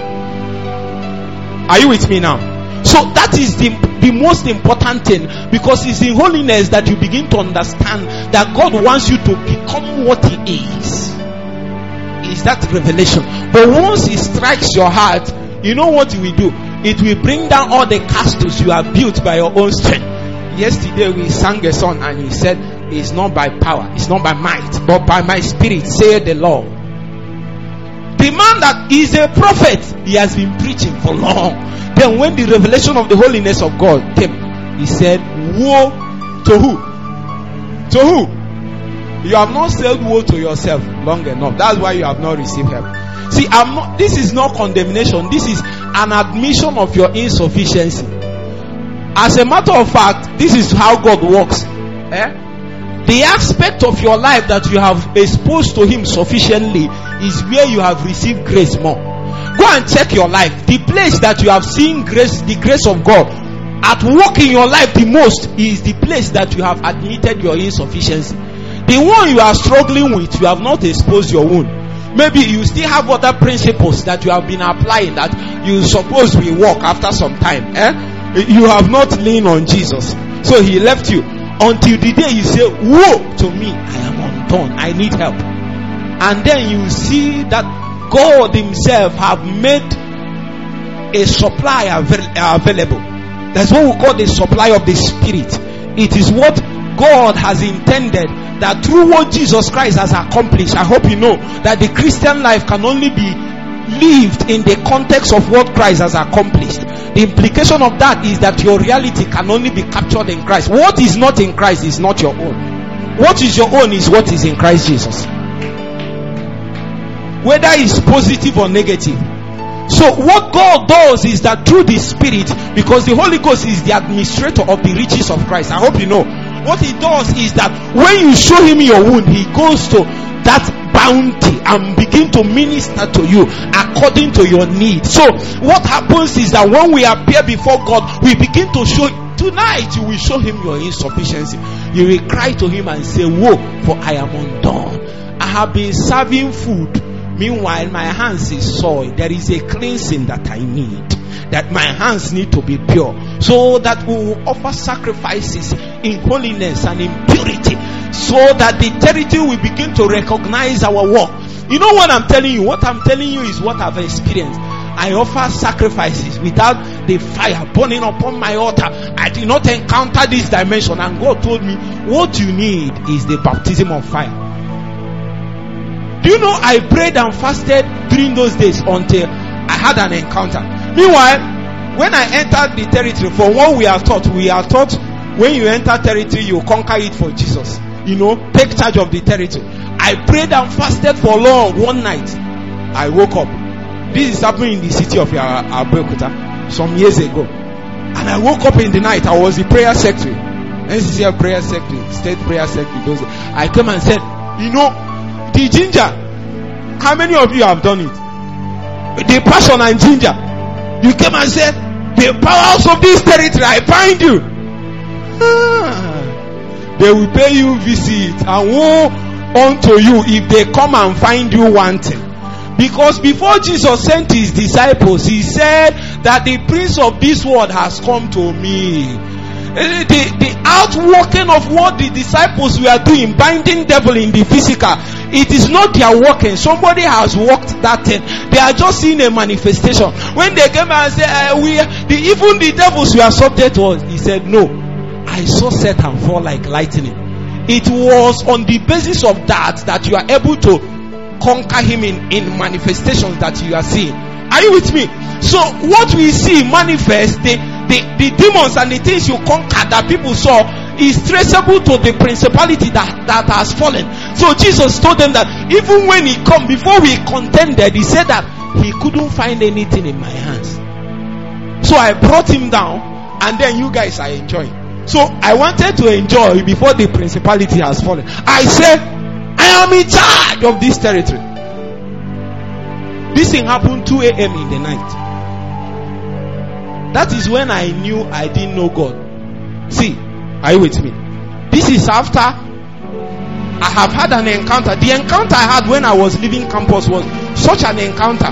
Are you with me now? So that is the, the most important thing, because it's in holiness that you begin to understand that God wants you to become what he is. Is that revelation? But once it strikes your heart, you know what it will do? It will bring down all the castles you have built by your own strength. Yesterday we sang a song and he said, it's not by power, it's not by might, but by my spirit, saith the Lord. The man that is a prophet, he has been preaching for long. Then when the revelation of the holiness of God came, he said, woe to who? To who? You have not said woe to yourself long enough. That's why you have not received help. See, I'm not, this is not condemnation. This is an admission of your insufficiency. As a matter of fact, this is how God works. Eh? The aspect of your life that you have exposed to him sufficiently is where you have received grace more. Go and check your life. The place that you have seen grace, the grace of God at work in your life the most, is the place that you have admitted your insufficiency. The one you are struggling with, you have not exposed your wound. Maybe you still have other principles that you have been applying that you suppose will work after some time. Eh? You have not leaned on Jesus, so he left you until the day you say, woe to me, I am undone, I need help. And then you see that God himself have made a supply avail- available. That's what we call the supply of the Spirit. It is what God has intended, that through what Jesus Christ has accomplished. I hope you know that the Christian life can only be lived in the context of what Christ has accomplished. The implication of that is that your reality can only be captured in Christ. What is not in Christ is not your own. What is your own is what is in Christ Jesus. Whether it's positive or negative. So what God does is that through the Spirit, because the Holy Ghost is the administrator of the riches of Christ. I hope you know. What he does is that when you show him your wound, he goes to that bounty and begin to minister to you according to your need. So what happens is that when we appear before God, we begin to show. Tonight you will show him your insufficiency. You will cry to him and say, woe, for I am undone. I have been serving food, meanwhile my hands is soiled. There is a cleansing that I need, that my hands need to be pure, so that we will offer sacrifices in holiness and in purity, so that the territory will begin to recognize our work. You know what I'm telling you? What I'm telling you is what I've experienced. I offer sacrifices without the fire burning upon my altar. I did not encounter this dimension, and God told me, what you need is the baptism of fire. Do you know I prayed and fasted during those days until I had an encounter? Meanwhile, when I entered the territory, for what we are taught, we are taught when you enter territory, you conquer it for Jesus. You know, take charge of the territory. I prayed and fasted for long. One night, I woke up. This is happening in the city of Abeokuta some years ago. And I woke up in the night. I was the prayer secretary. N C C L prayer secretary, state prayer secretary. Those I came and said, you know, the ginger, how many of you have done it? The passion and ginger. You came and said, the powers of this territory, I bind you. Ah, they will pay you visit and woe unto you if they come and find you wanting. Because before Jesus sent his disciples, he said that the prince of this world has come to me. The, the outworking of what the disciples were doing, binding devil in the physical, it is not their working. Somebody has worked that thing. They are just seeing a manifestation. When they came and said, uh, we, the, even the devils were subject to us, he said, no, I saw Satan fall like lightning. It was on the basis of that that you are able to conquer him in, in manifestations that you are seeing. Are you with me? So what we see manifest, the, the, the demons and the things you conquer that people saw, is traceable to the principality that, that has fallen. So Jesus told them that even when he come, before we contended, he said that he couldn't find anything in my hands. So I brought him down, and then you guys are enjoying. So I wanted to enjoy before the principality has fallen. I said, I am in charge of this territory. This thing happened two a.m. in the night. That is when I knew I didn't know God. See, are you with me? This is after I have had an encounter. The encounter I had when I was leaving campus was such an encounter.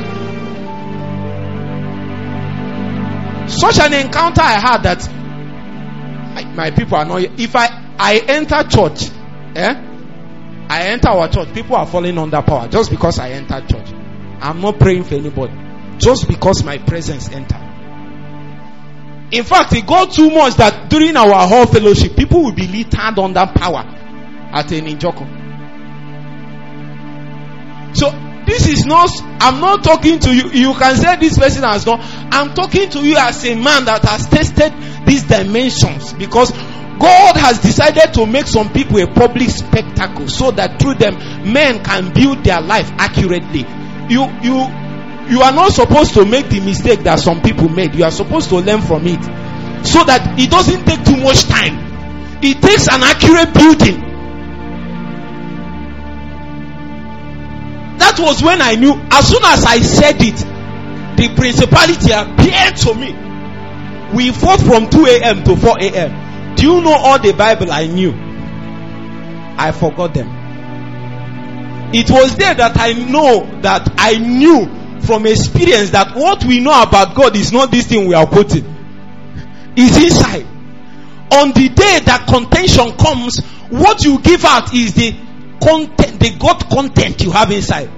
Such an encounter I had that I, my people are not. If I, I enter church, eh? I enter our church, people are falling under power just because I entered church. I'm not praying for anybody. Just because my presence entered. In fact, it got too much that during our whole fellowship, people will be littered under power at an Njoko. So this is not, I'm not talking to you. You can say this person has not. I'm talking to you as a man that has tested these dimensions, because God has decided to make some people a public spectacle so that through them men can build their life accurately. You, you, you are not supposed to make the mistake that some people made. You are supposed to learn from it so that it doesn't take too much time. It takes an accurate building. That was when I knew. As soon as I said it, the principality appeared to me. We fought from two a.m. to four a.m. Do you know all the Bible I knew? I forgot them. It was there that I know that I knew from experience that what we know about God is not this thing we are quoting. It's inside. On the day that contention comes, what you give out is the content, the God content you have inside.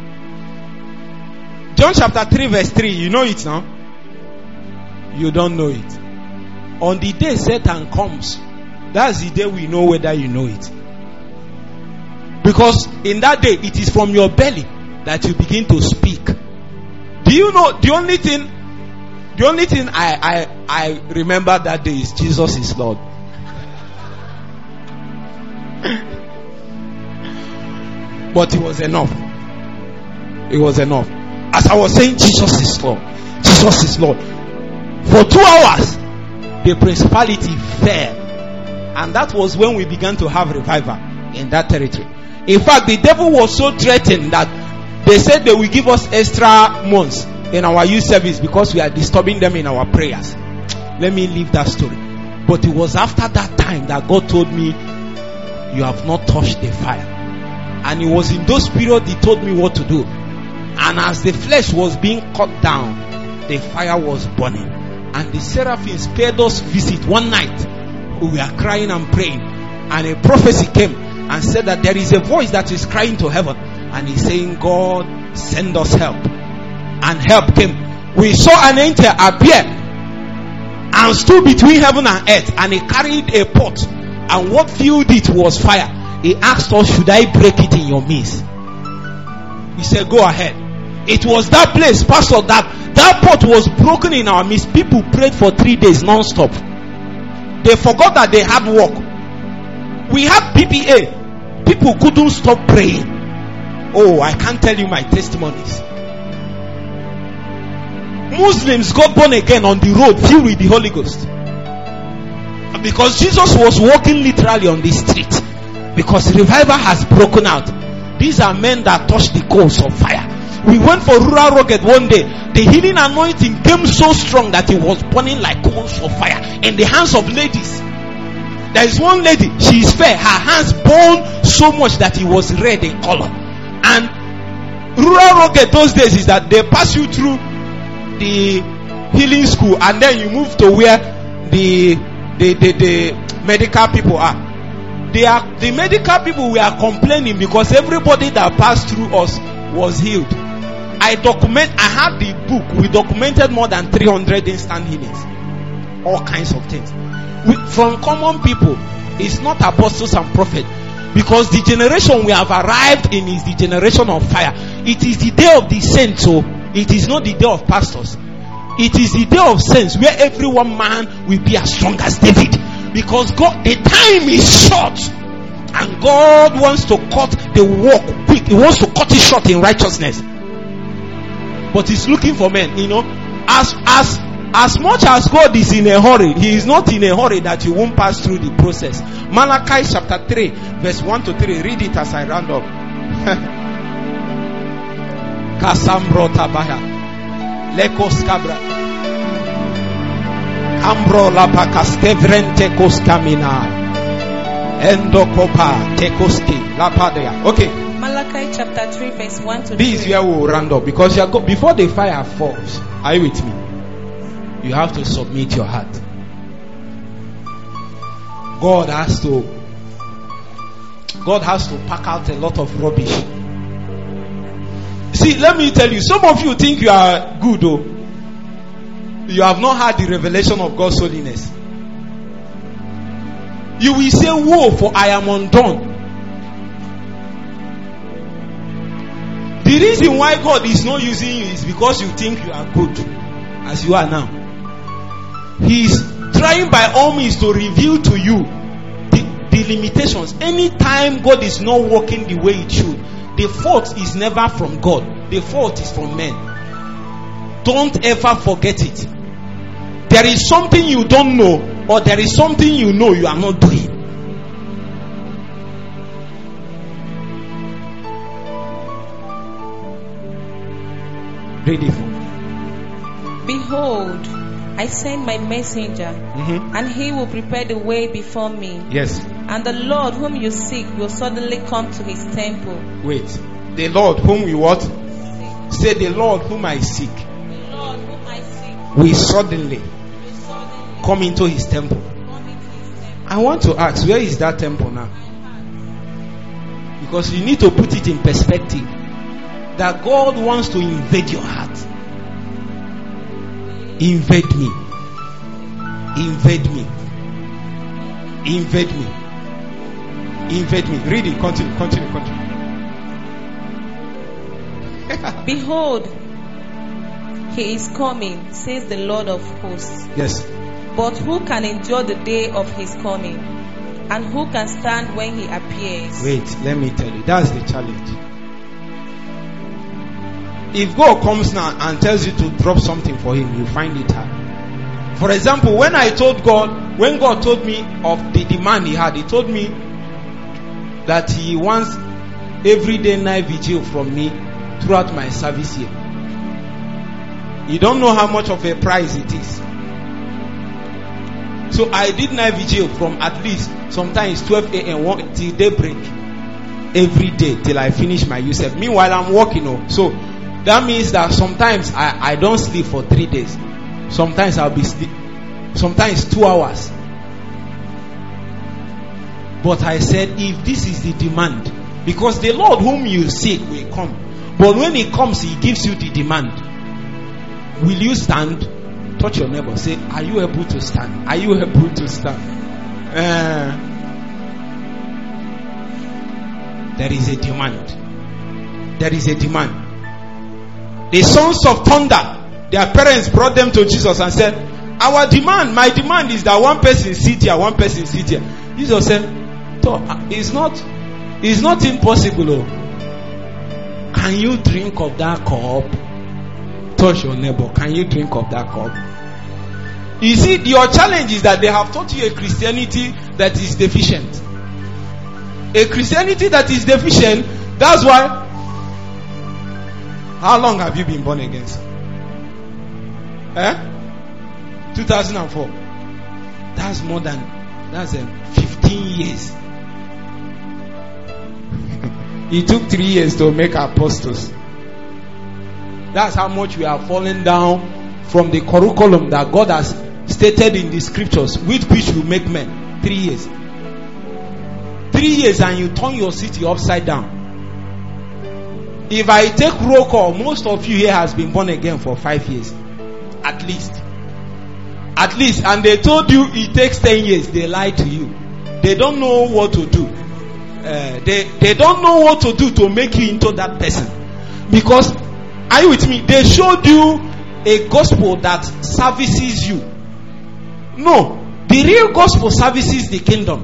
John chapter three verse three, you know it now? You don't know it. On the day Satan comes, that's the day we know whether you know it. Because in that day, it is from your belly that you begin to speak. Do you know the only thing the only thing I, I, I remember that day is Jesus is Lord. But it was enough. It was enough. As I was saying, Jesus is Lord. Jesus is Lord. For two hours, the principality fell. And that was when we began to have revival in that territory. In fact, the devil was so threatened that they said they will give us extra months in our youth service because we are disturbing them in our prayers. Let me leave that story. But it was after that time that God told me, you have not touched the fire. And it was in those periods He told me what to do. And as the flesh was being cut down, the fire was burning. And the seraphims paid us visit one night. We were crying and praying. And a prophecy came and said that there is a voice that is crying to heaven. And he's saying, God, send us help. And help came. We saw an angel appear and stood between heaven and earth. And he carried a pot. And what filled it was fire. He asked us, should I break it in your midst? He said, go ahead. It was that place, Pastor, that that pot was broken in our midst. People prayed for three days non-stop. They forgot that they had work. We had P P A. People couldn't stop praying. Oh, I can't tell you my testimonies. Muslims got born again on the road filled with the Holy Ghost. Because Jesus was walking literally on the street. Because revival has broken out. These are men that touch the coals of fire. We went for rural rugged one day. The healing anointing came so strong that it was burning like coals of fire in the hands of ladies. There is one lady, she is fair. Her hands burned so much that it was red in color. And rural rugged those days is that they pass you through the healing school and then you move to where the the, the, the medical people are. They are the medical people were complaining because everybody that passed through us was healed. I document I had the book. We documented more than three hundred instant healings. All kinds of things. We, from common people, it's not apostles and prophets. Because the generation we have arrived in is the generation of fire. It is the day of the saints, so it is not the day of pastors. It is the day of saints where every one man will be as strong as David. Because God, the time is short. And God wants to cut the work quick. He wants to cut it short in righteousness. But He's looking for men, you know. As as As much as God is in a hurry, He is not in a hurry that you won't pass through the process. Malachi chapter three, verse one to three. Read it as I round up. Kasambro tabaha. Lekos kabra. Ambro lapakastevrente koskamina. Endokopa tekoski lapadea. Okay. Malachi chapter three, verse one to This is three. where we will round up, because you are go- before the fire falls. Are you with me? You have to submit your heart. God has to God has to pack out a lot of rubbish. See, let me tell you, some of you think you are good, oh. You have not had the revelation of God's holiness. You will say, woe, for I am undone. The reason why God is not using you is because you think you are good, as you are now. He is trying by all means to reveal to you the, the limitations. Anytime God is not working the way it should, the fault is never from God. The fault is from men. Don't ever forget it. There is something you don't know, or there is something you know you are not doing. Ready for. Behold, I send my messenger, Mm-hmm. and he will prepare the way before me. Yes. And the Lord whom you seek will suddenly come to his temple. Wait. The Lord whom we what? Say, the Lord whom I seek The Lord whom I seek will suddenly will suddenly come into his temple. come into his temple. I want to ask, where is that temple now? Because you need to put it in perspective. That God wants to invade your heart. Invade me. Invade me. Invade me. Invade me. Read it. Continue. Continue. Continue. Behold, he is coming, says the Lord of hosts. Yes. But who can endure the day of his coming? And who can stand when he appears? Wait, let me tell you. That's the challenge. If God comes now and tells you to drop something for him, you find it hard. For example, when I told God, when God told me of the demand he had, he told me that he wants everyday night vigil from me throughout my service here. You don't know how much of a price it is. So I did night vigil from at least sometimes twelve a.m. till daybreak every day till I finish my U S F. Meanwhile, I'm working. Oh, so that means that sometimes I, I don't sleep for three days. Sometimes I'll be sleep. Sometimes two hours. But I said, if this is the demand, because the Lord whom you seek will come. But when he comes, he gives you the demand. Will you stand? Touch your neighbor. Say, are you able to stand? Are you able to stand? Uh, there is a demand. There is a demand. The sons of thunder, their parents brought them to Jesus and said, our demand, my demand is that one person sit here, one person sit here. Jesus said, it's not, it's not impossible. Oh. Can you drink of that cup? Touch your neighbor. Can you drink of that cup? You see, your challenge is that they have taught you a Christianity that is deficient. A Christianity that is deficient. That's why. How long have you been born again? Eh? two thousand four. That's more than, that's um, fifteen years. It took three years to make apostles. That's how much we are falling down from the curriculum that God has stated in the scriptures, with which we make men. Three years. Three years and you turn your city upside down. If I take roll call, most of you here has been born again for five years. At least. At least. And they told you it takes ten years. They lied to you. They don't know what to do. Uh, they, they don't know what to do to make you into that person. Because, are you with me? They showed you a gospel that services you. No. The real gospel services the kingdom.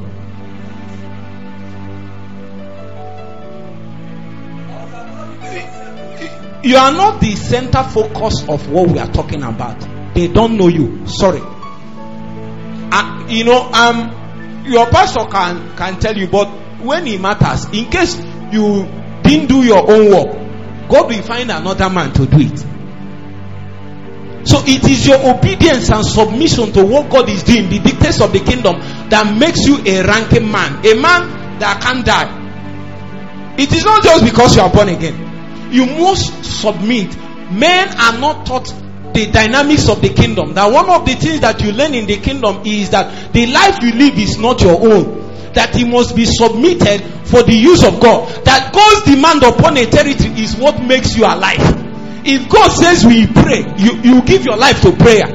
You are not the center focus of what we are talking about. they don't know you. Sorry. Uh, you know, um, your pastor can can tell you, but when it matters, in case you didn't do your own work, God will find another man to do it. So it is your obedience and submission to what God is doing, the dictates of the kingdom, that makes you a ranking man, a man that can't die. It is not just because you are born again. You must submit. Men are not taught the dynamics of the kingdom. That one of the things that you learn in the kingdom is that the life you live is not your own. That it must be submitted for the use of God. That God's demand upon a territory is what makes you alive. If God says we pray, you, you give your life to prayer.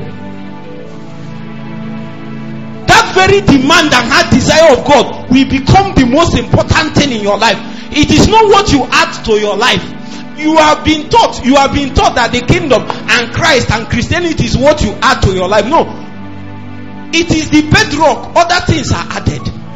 That very demand and hard desire of God will become the most important thing in your life. It is not what you add to your life. You have been taught, you have been taught that the kingdom and Christ and Christianity is what you add to your life. No. It is the bedrock. Other things are added.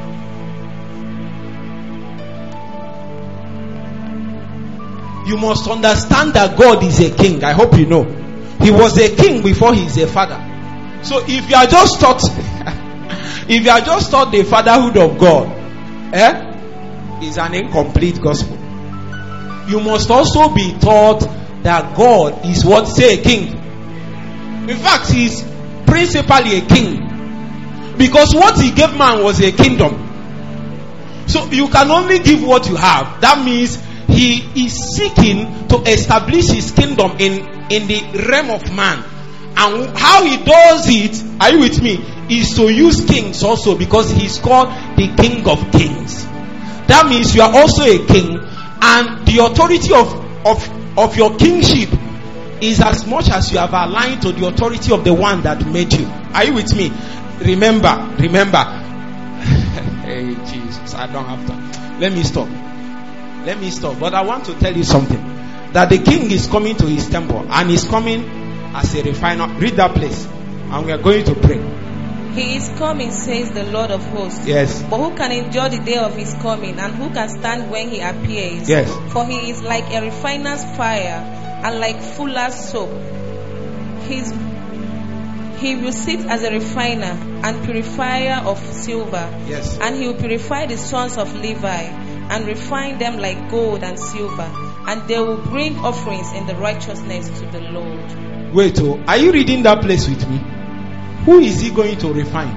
You must understand that God is a king. I hope you know. He was a king before he is a father. So if you are just taught, if you are just taught the fatherhood of God, eh, is an incomplete gospel. You must also be taught that God is what? Say a king. In fact, he is principally a king. Because what he gave man was a kingdom. So you can only give what you have. That means he is seeking to establish his kingdom in, in the realm of man. And how he does it, are you with me, is to use kings also, because he's called the King of Kings. That means you are also a king, and the authority of, of, of your kingship is as much as you have aligned to the authority of the one that made you. Are you with me? Remember, remember. Hey Jesus, I don't have time. Let me stop. Let me stop. But I want to tell you something. That the king is coming to his temple, and he's coming as a refiner. Read that place, and we are going to pray. He is coming, says the Lord of hosts. Yes. But who can endure the day of his coming, and who can stand when he appears? Yes. For he is like a refiner's fire, and like fuller's soap. His, he will sit as a refiner and purifier of silver. Yes. And he will purify the sons of Levi, and refine them like gold and silver, and they will bring offerings in the righteousness to the Lord. Wait, oh, are you reading that place with me? Who is he going to refine?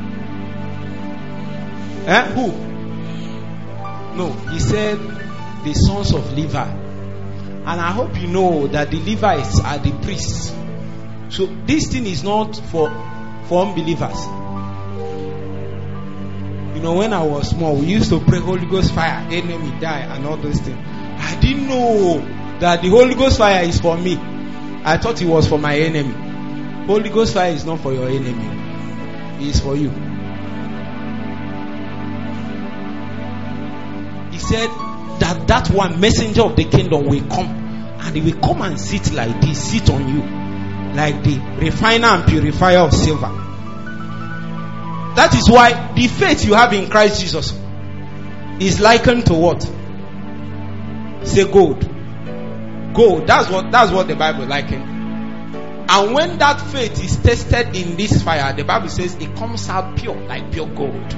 Eh? Who? No, he said the sons of Levi. And I hope you know that the Levites are the priests. So this thing is not for, for unbelievers. You know, when I was small, we used to pray Holy Ghost fire, enemy die, and all those things. I didn't know that the Holy Ghost fire is for me. I thought it was for my enemy. Holy Ghost fire is not for your enemy. It is for you. He said that that one messenger of the kingdom will come, and he will come and sit like this, sit on you, like the refiner and purifier of silver. That is why the faith you have in Christ Jesus is likened to what? Say gold. Gold. That's what that's what the Bible likened. And when that faith is tested in this fire, the Bible says it comes out pure, like pure gold.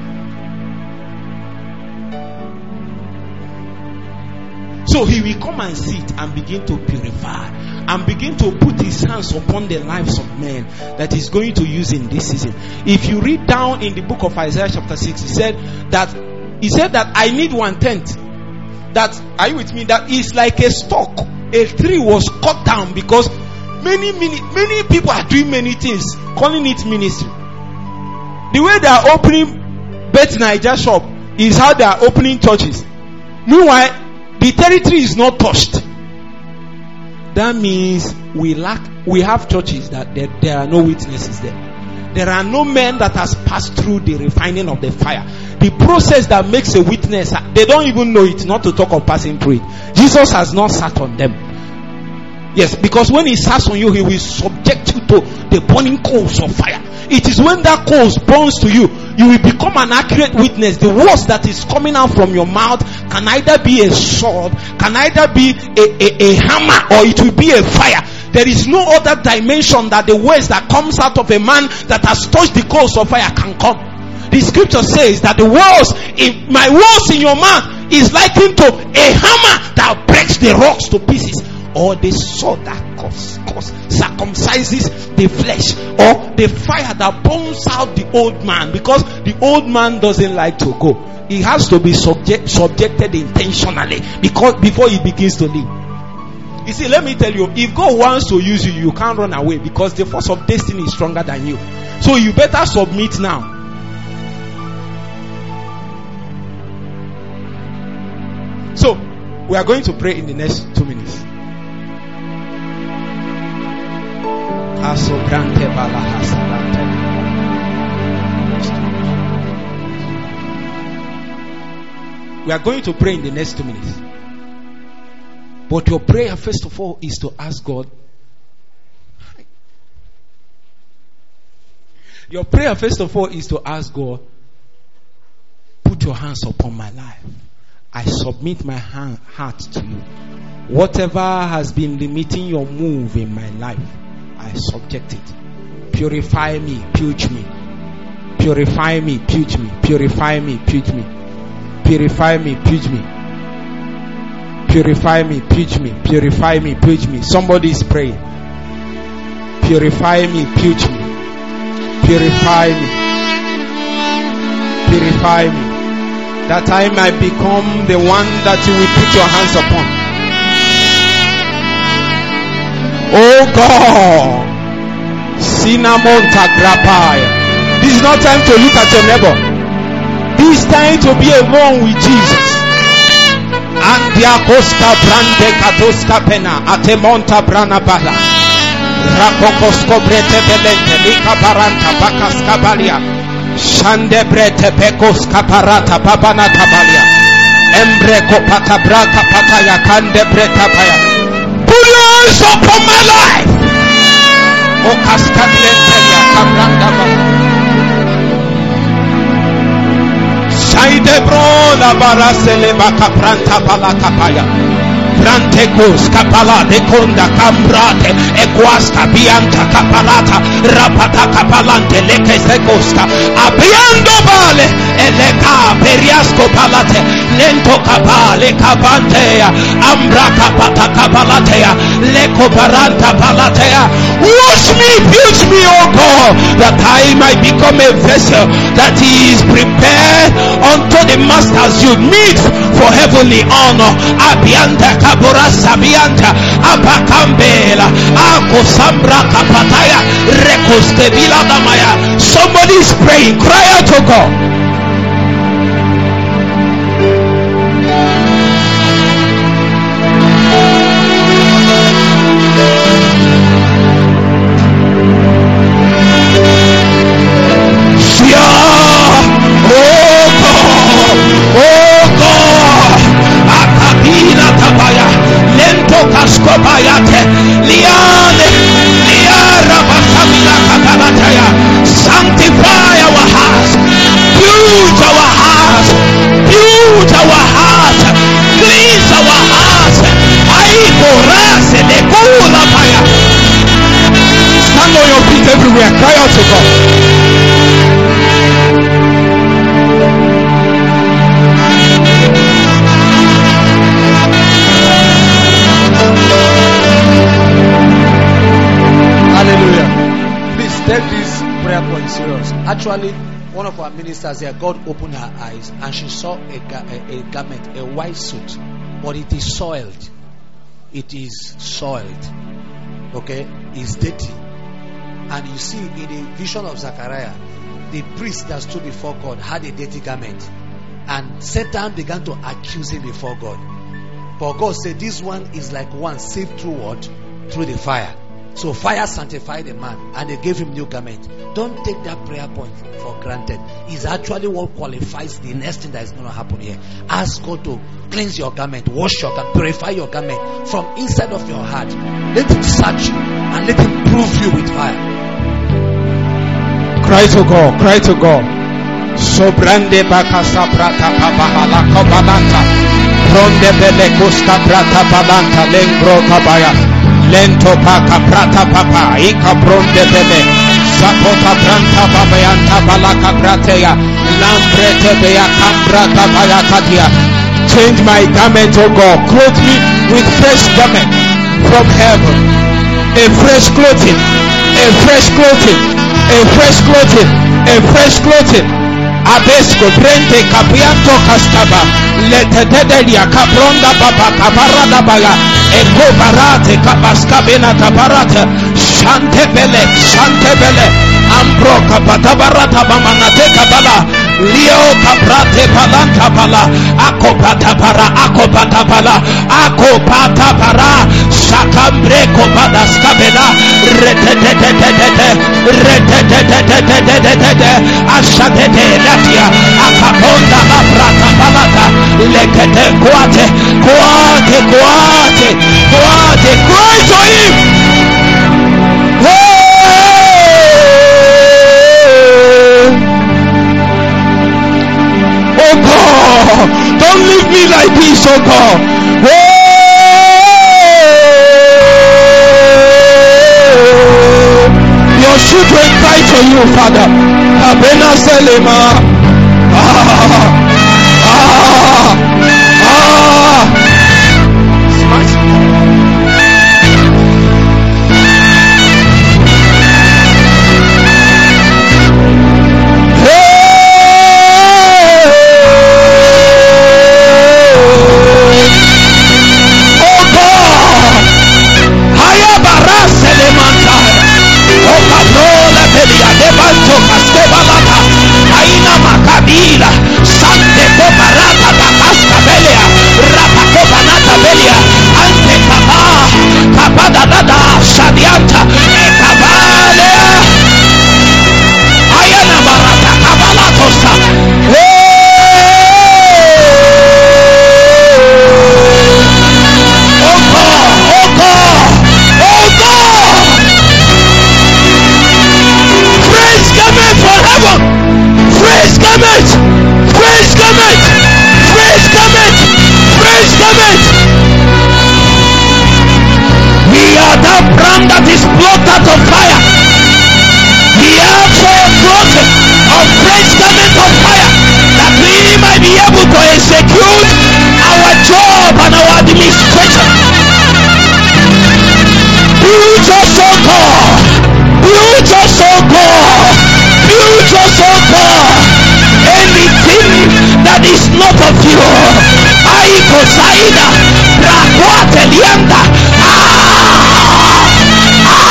So he will come and sit and begin to purify and begin to put his hands upon the lives of men that he's going to use in this season. If you read down in the book of Isaiah chapter six, he said that he said that I need one tenth. That, are you with me? That is like a stalk. A tree was cut down because many, many, many people are doing many things, calling it ministry. The way they are opening Bet Niger shop is how they are opening churches. Meanwhile, the territory is not touched. That means we lack, we have churches that there, there are no witnesses there. There are no men that has passed through the refining of the fire. The process that makes a witness, they don't even know it, not to talk of passing through it. Jesus has not sat on them. Yes, because when he sits on you, he will subject you to the burning coals of fire. It is when that coals burns to you, you will become an accurate witness. The words that is coming out from your mouth can either be a sword, can either be a, a, a hammer, or it will be a fire. There is no other dimension that the waste that comes out of a man that has touched the coals of fire can come. The scripture says that the words in my words in your mouth is likened to a hammer that breaks the rocks to pieces, or the sword that cause, cause, circumcises the flesh, or the fire that burns out the old man, because the old man doesn't like to go. He has to be subject, subjected intentionally because before he begins to live. You see, let me tell you, if God wants to use you, you can't run away, because the force of destiny is stronger than you. So you better submit now. So we are going to pray in the next two minutes. We are going to pray in the next two minutes. But your prayer, first of all, is to ask God. Your prayer, first of all, is to ask God, put your hands upon my life. I submit my hand, heart to you. Whatever has been limiting your move in my life, I subject it. Purify me, purge me. Purify me, purge me. Purify me, purge me. Purify me, purge me. Purify me, purge me. Purify me, purge me. Somebody is praying. Purify me, purge me. Purify me. Purify me. That I might become the one that you will put your hands upon. Oh God. Cinnamon tagrapaya. This is not time to look at your neighbor. This is time to be alone with Jesus. Andiakoska brande katoska pena atemonta brana bala. Rapokosko brete belente lika baranta bakaska balia. Shande brete pekos kaparata babana tabalia. Embreko patabraka pataya kande breta paya. Put your hands upon my life. O kaskadlentelia kabranda bala. Shaide bro la barasele baka pranta bala kapaya. Brantecos capala de conda cambrate equasta bianta capalata rapata capalante leque secosta abriando vale eleca periasco palate lento capale capantea ambra capata capalatea leco baranta palatea. Wash me, purge me, O God, that I might become a vessel that is prepared unto the master's use, meet for heavenly honor. Abianta kabura sabianta abakambela akosambra kapataya rekostebila damaya. Somebody is praying. Cry out to God. Sanctify our hearts, build our hearts, build our hearts, cleanse our hearts. Stand on your feet everywhere, cry out to God. Hallelujah. Please take this prayer point serious. Actually, one of our ministers here, God opened her eyes and she saw a, ga- a, a garment, a white suit, but it is soiled. It is soiled. Okay? It's dirty. And you see, in the vision of Zechariah, the priest that stood before God had a dirty garment. And Satan began to accuse him before God. But God said, this one is like one saved through what? Through the fire. So fire sanctified the man and they gave him new garment. Don't take that prayer point for granted. It's actually what qualifies the next thing that is going to happen here. Ask God to cleanse your garment, wash your garment, purify your garment from inside of your heart. Let him search you and let him prove you with fire. Cry to God, cry to God. Sobrande bakasa prata papahala kabalanta. Ronde bele kuska prata balanta lembro kabaya. Lento paka prata papa ika bronde bele sapota branta babayanta balaka brateya lambrete beya kambrata bayakatia. Change my garment, O God. Clothe me with fresh garment from heaven. A fresh clothing, a fresh clothing, a fresh clothing, a fresh clothing. Abesco brente capianto castaba letedelia capronda baba cabarada baga ego barate cabascabena cabarata shantebele shantebele ambro capatabarata bamanate cabala Leo caprate palanta bala akopata para akopata bala akopata para shakambre kopada skabela retetetetetete retetetetetetete ashadete latia akaponda abrata balata lekete kuate kuate kuate kuate cry to him. Oh God, don't leave me like this, oh God. Oh, your children cry to you, Father. Abena Selema. Ah, ah, ah. Smash. Sante Coparata Bacasca Belia Rapa Copanata Belia Ante Capa Capada Dada Shadianta Cabalea Ayana Barata Cabalatosa. Oh God, oh God, oh God, praise coming for heaven. Praise garment, praise garment, praise garment, praise garment. We are that brand that is blotted of fire. We have for a clothing of praise garment of fire, that we might be able to execute our job and our administration. Build us, oh God, build us, oh God, build us, oh God. Anything that is not of you, I Kosaida, Braquate Lianda, ah, ah,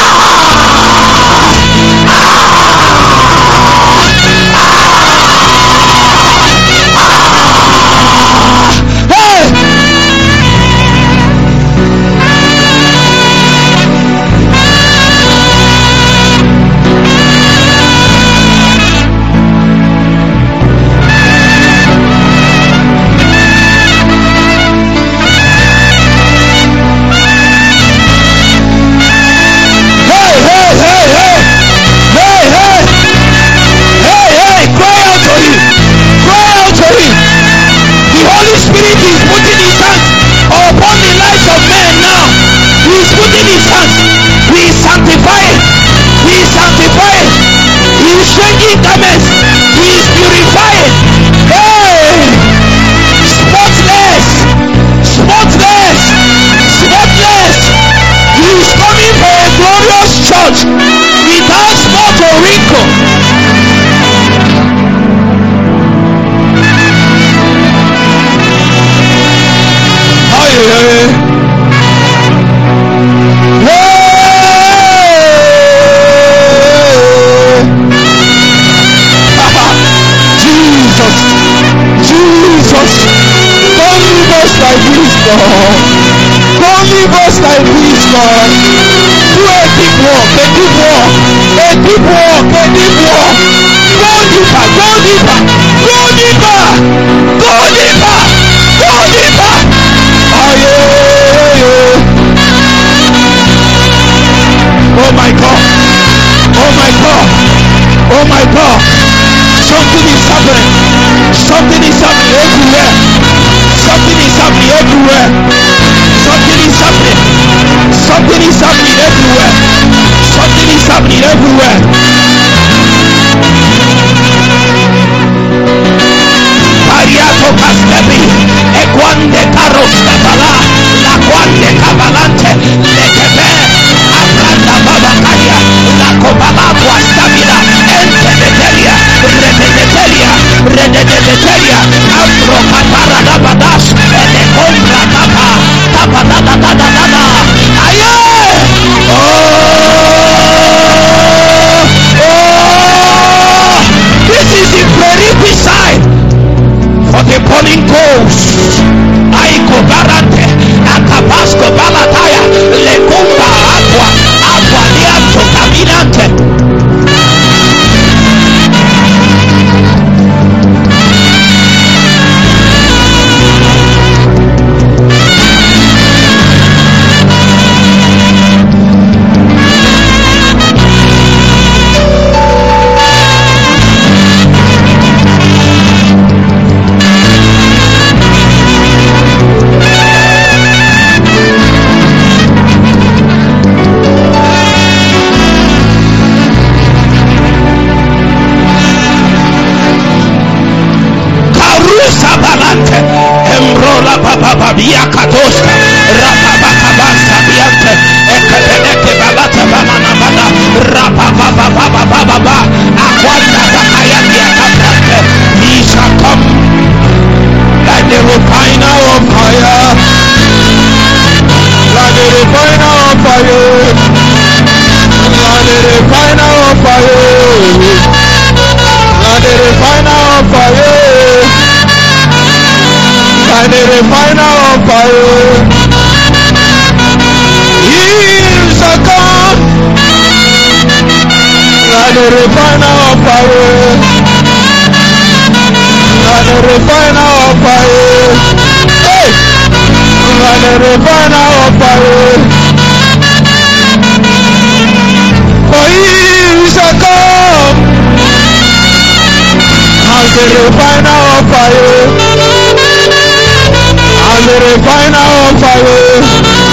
ah, ah, hey. Something is happening everywhere. Something is happening. Something is happening everywhere. Something is happening everywhere. Pariato Castebi, Equande Carros Cabala, La Quande Cabalante, Lequebe, Abranda Babacaria, La Cobala Guastabila, Ente Detelia, Redetelia, Redetelia, Ambro Catara Dabadas, Ele Compra Tapa, Tapa da da da da da da. Aye! Oh! Oh! This is the very side for the burning coals. Aiko Barante, Acabasco Balataya, Lecumba Aqua, Aqua Lianto Caminante. Via Katoska, Rapabakabasa, Biante, Ekateleke Balata Banana Bana, Rapababa, Aquanda Bakayakia Kaprante, he shall come like the refiner of fire, like the refiner of fire, like the refiner of fire, like the refiner of fire. And the refiner of fire, he shall come. And the refiner of fire, and the refiner of fire, hey, and the refiner of fire, for he shall come as the refiner of fire. As the refiner of fire,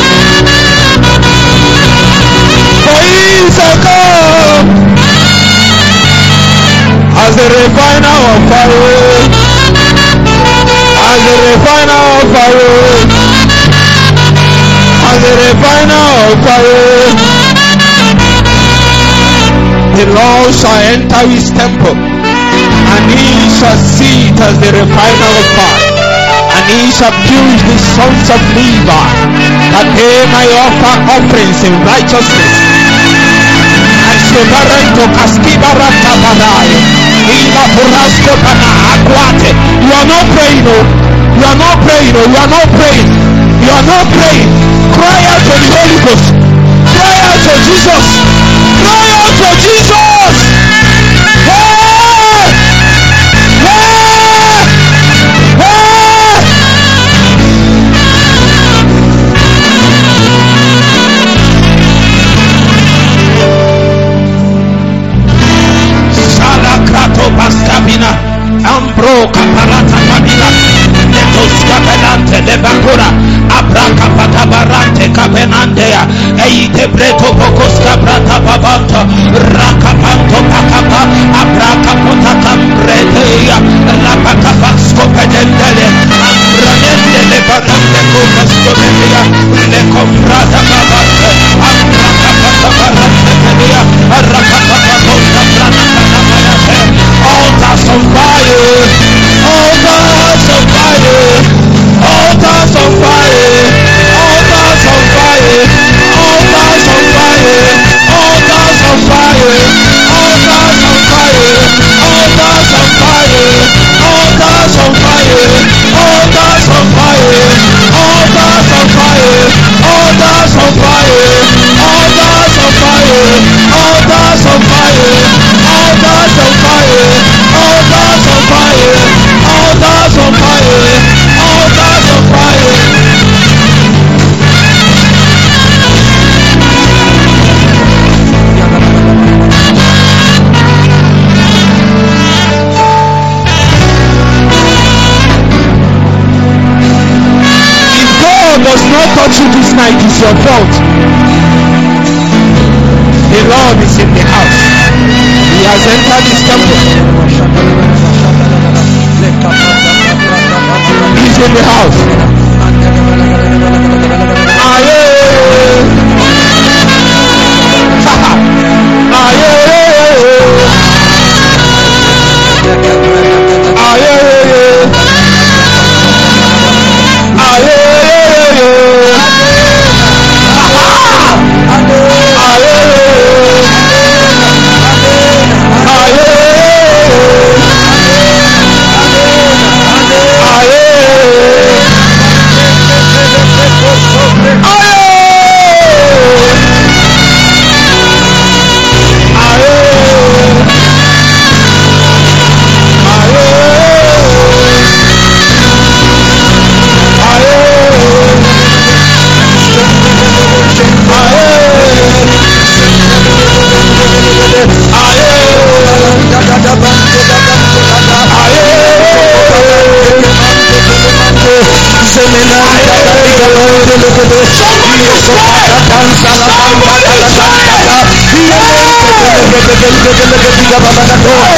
for he shall come as the refiner of fire, as the refiner of fire, as the refiner of fire. The Lord shall enter his temple, and he shall sit as the refiner of fire. And he shall purge the sons of Levi, that they may offer offerings in righteousness. And Sobarento Caskibarata Barayo, Ila Burasco Pana Aquate. You are not praying, no. You are not praying, no. You are not praying. You are not praying. Cry out to the Holy Ghost. Cry out to Jesus. Cry out to Jesus. Hey! Hey! Hey! Bastabina, Ambro Caparata Cabila, Netos Capelante de Bacura, Abraca Patabarante Capenandea, Eite Breto Pocos Cabrata Babanta, Racapa partner, it is your fault. The Lord is in the house. He has entered his temple. He's in the house. Aye. Somebody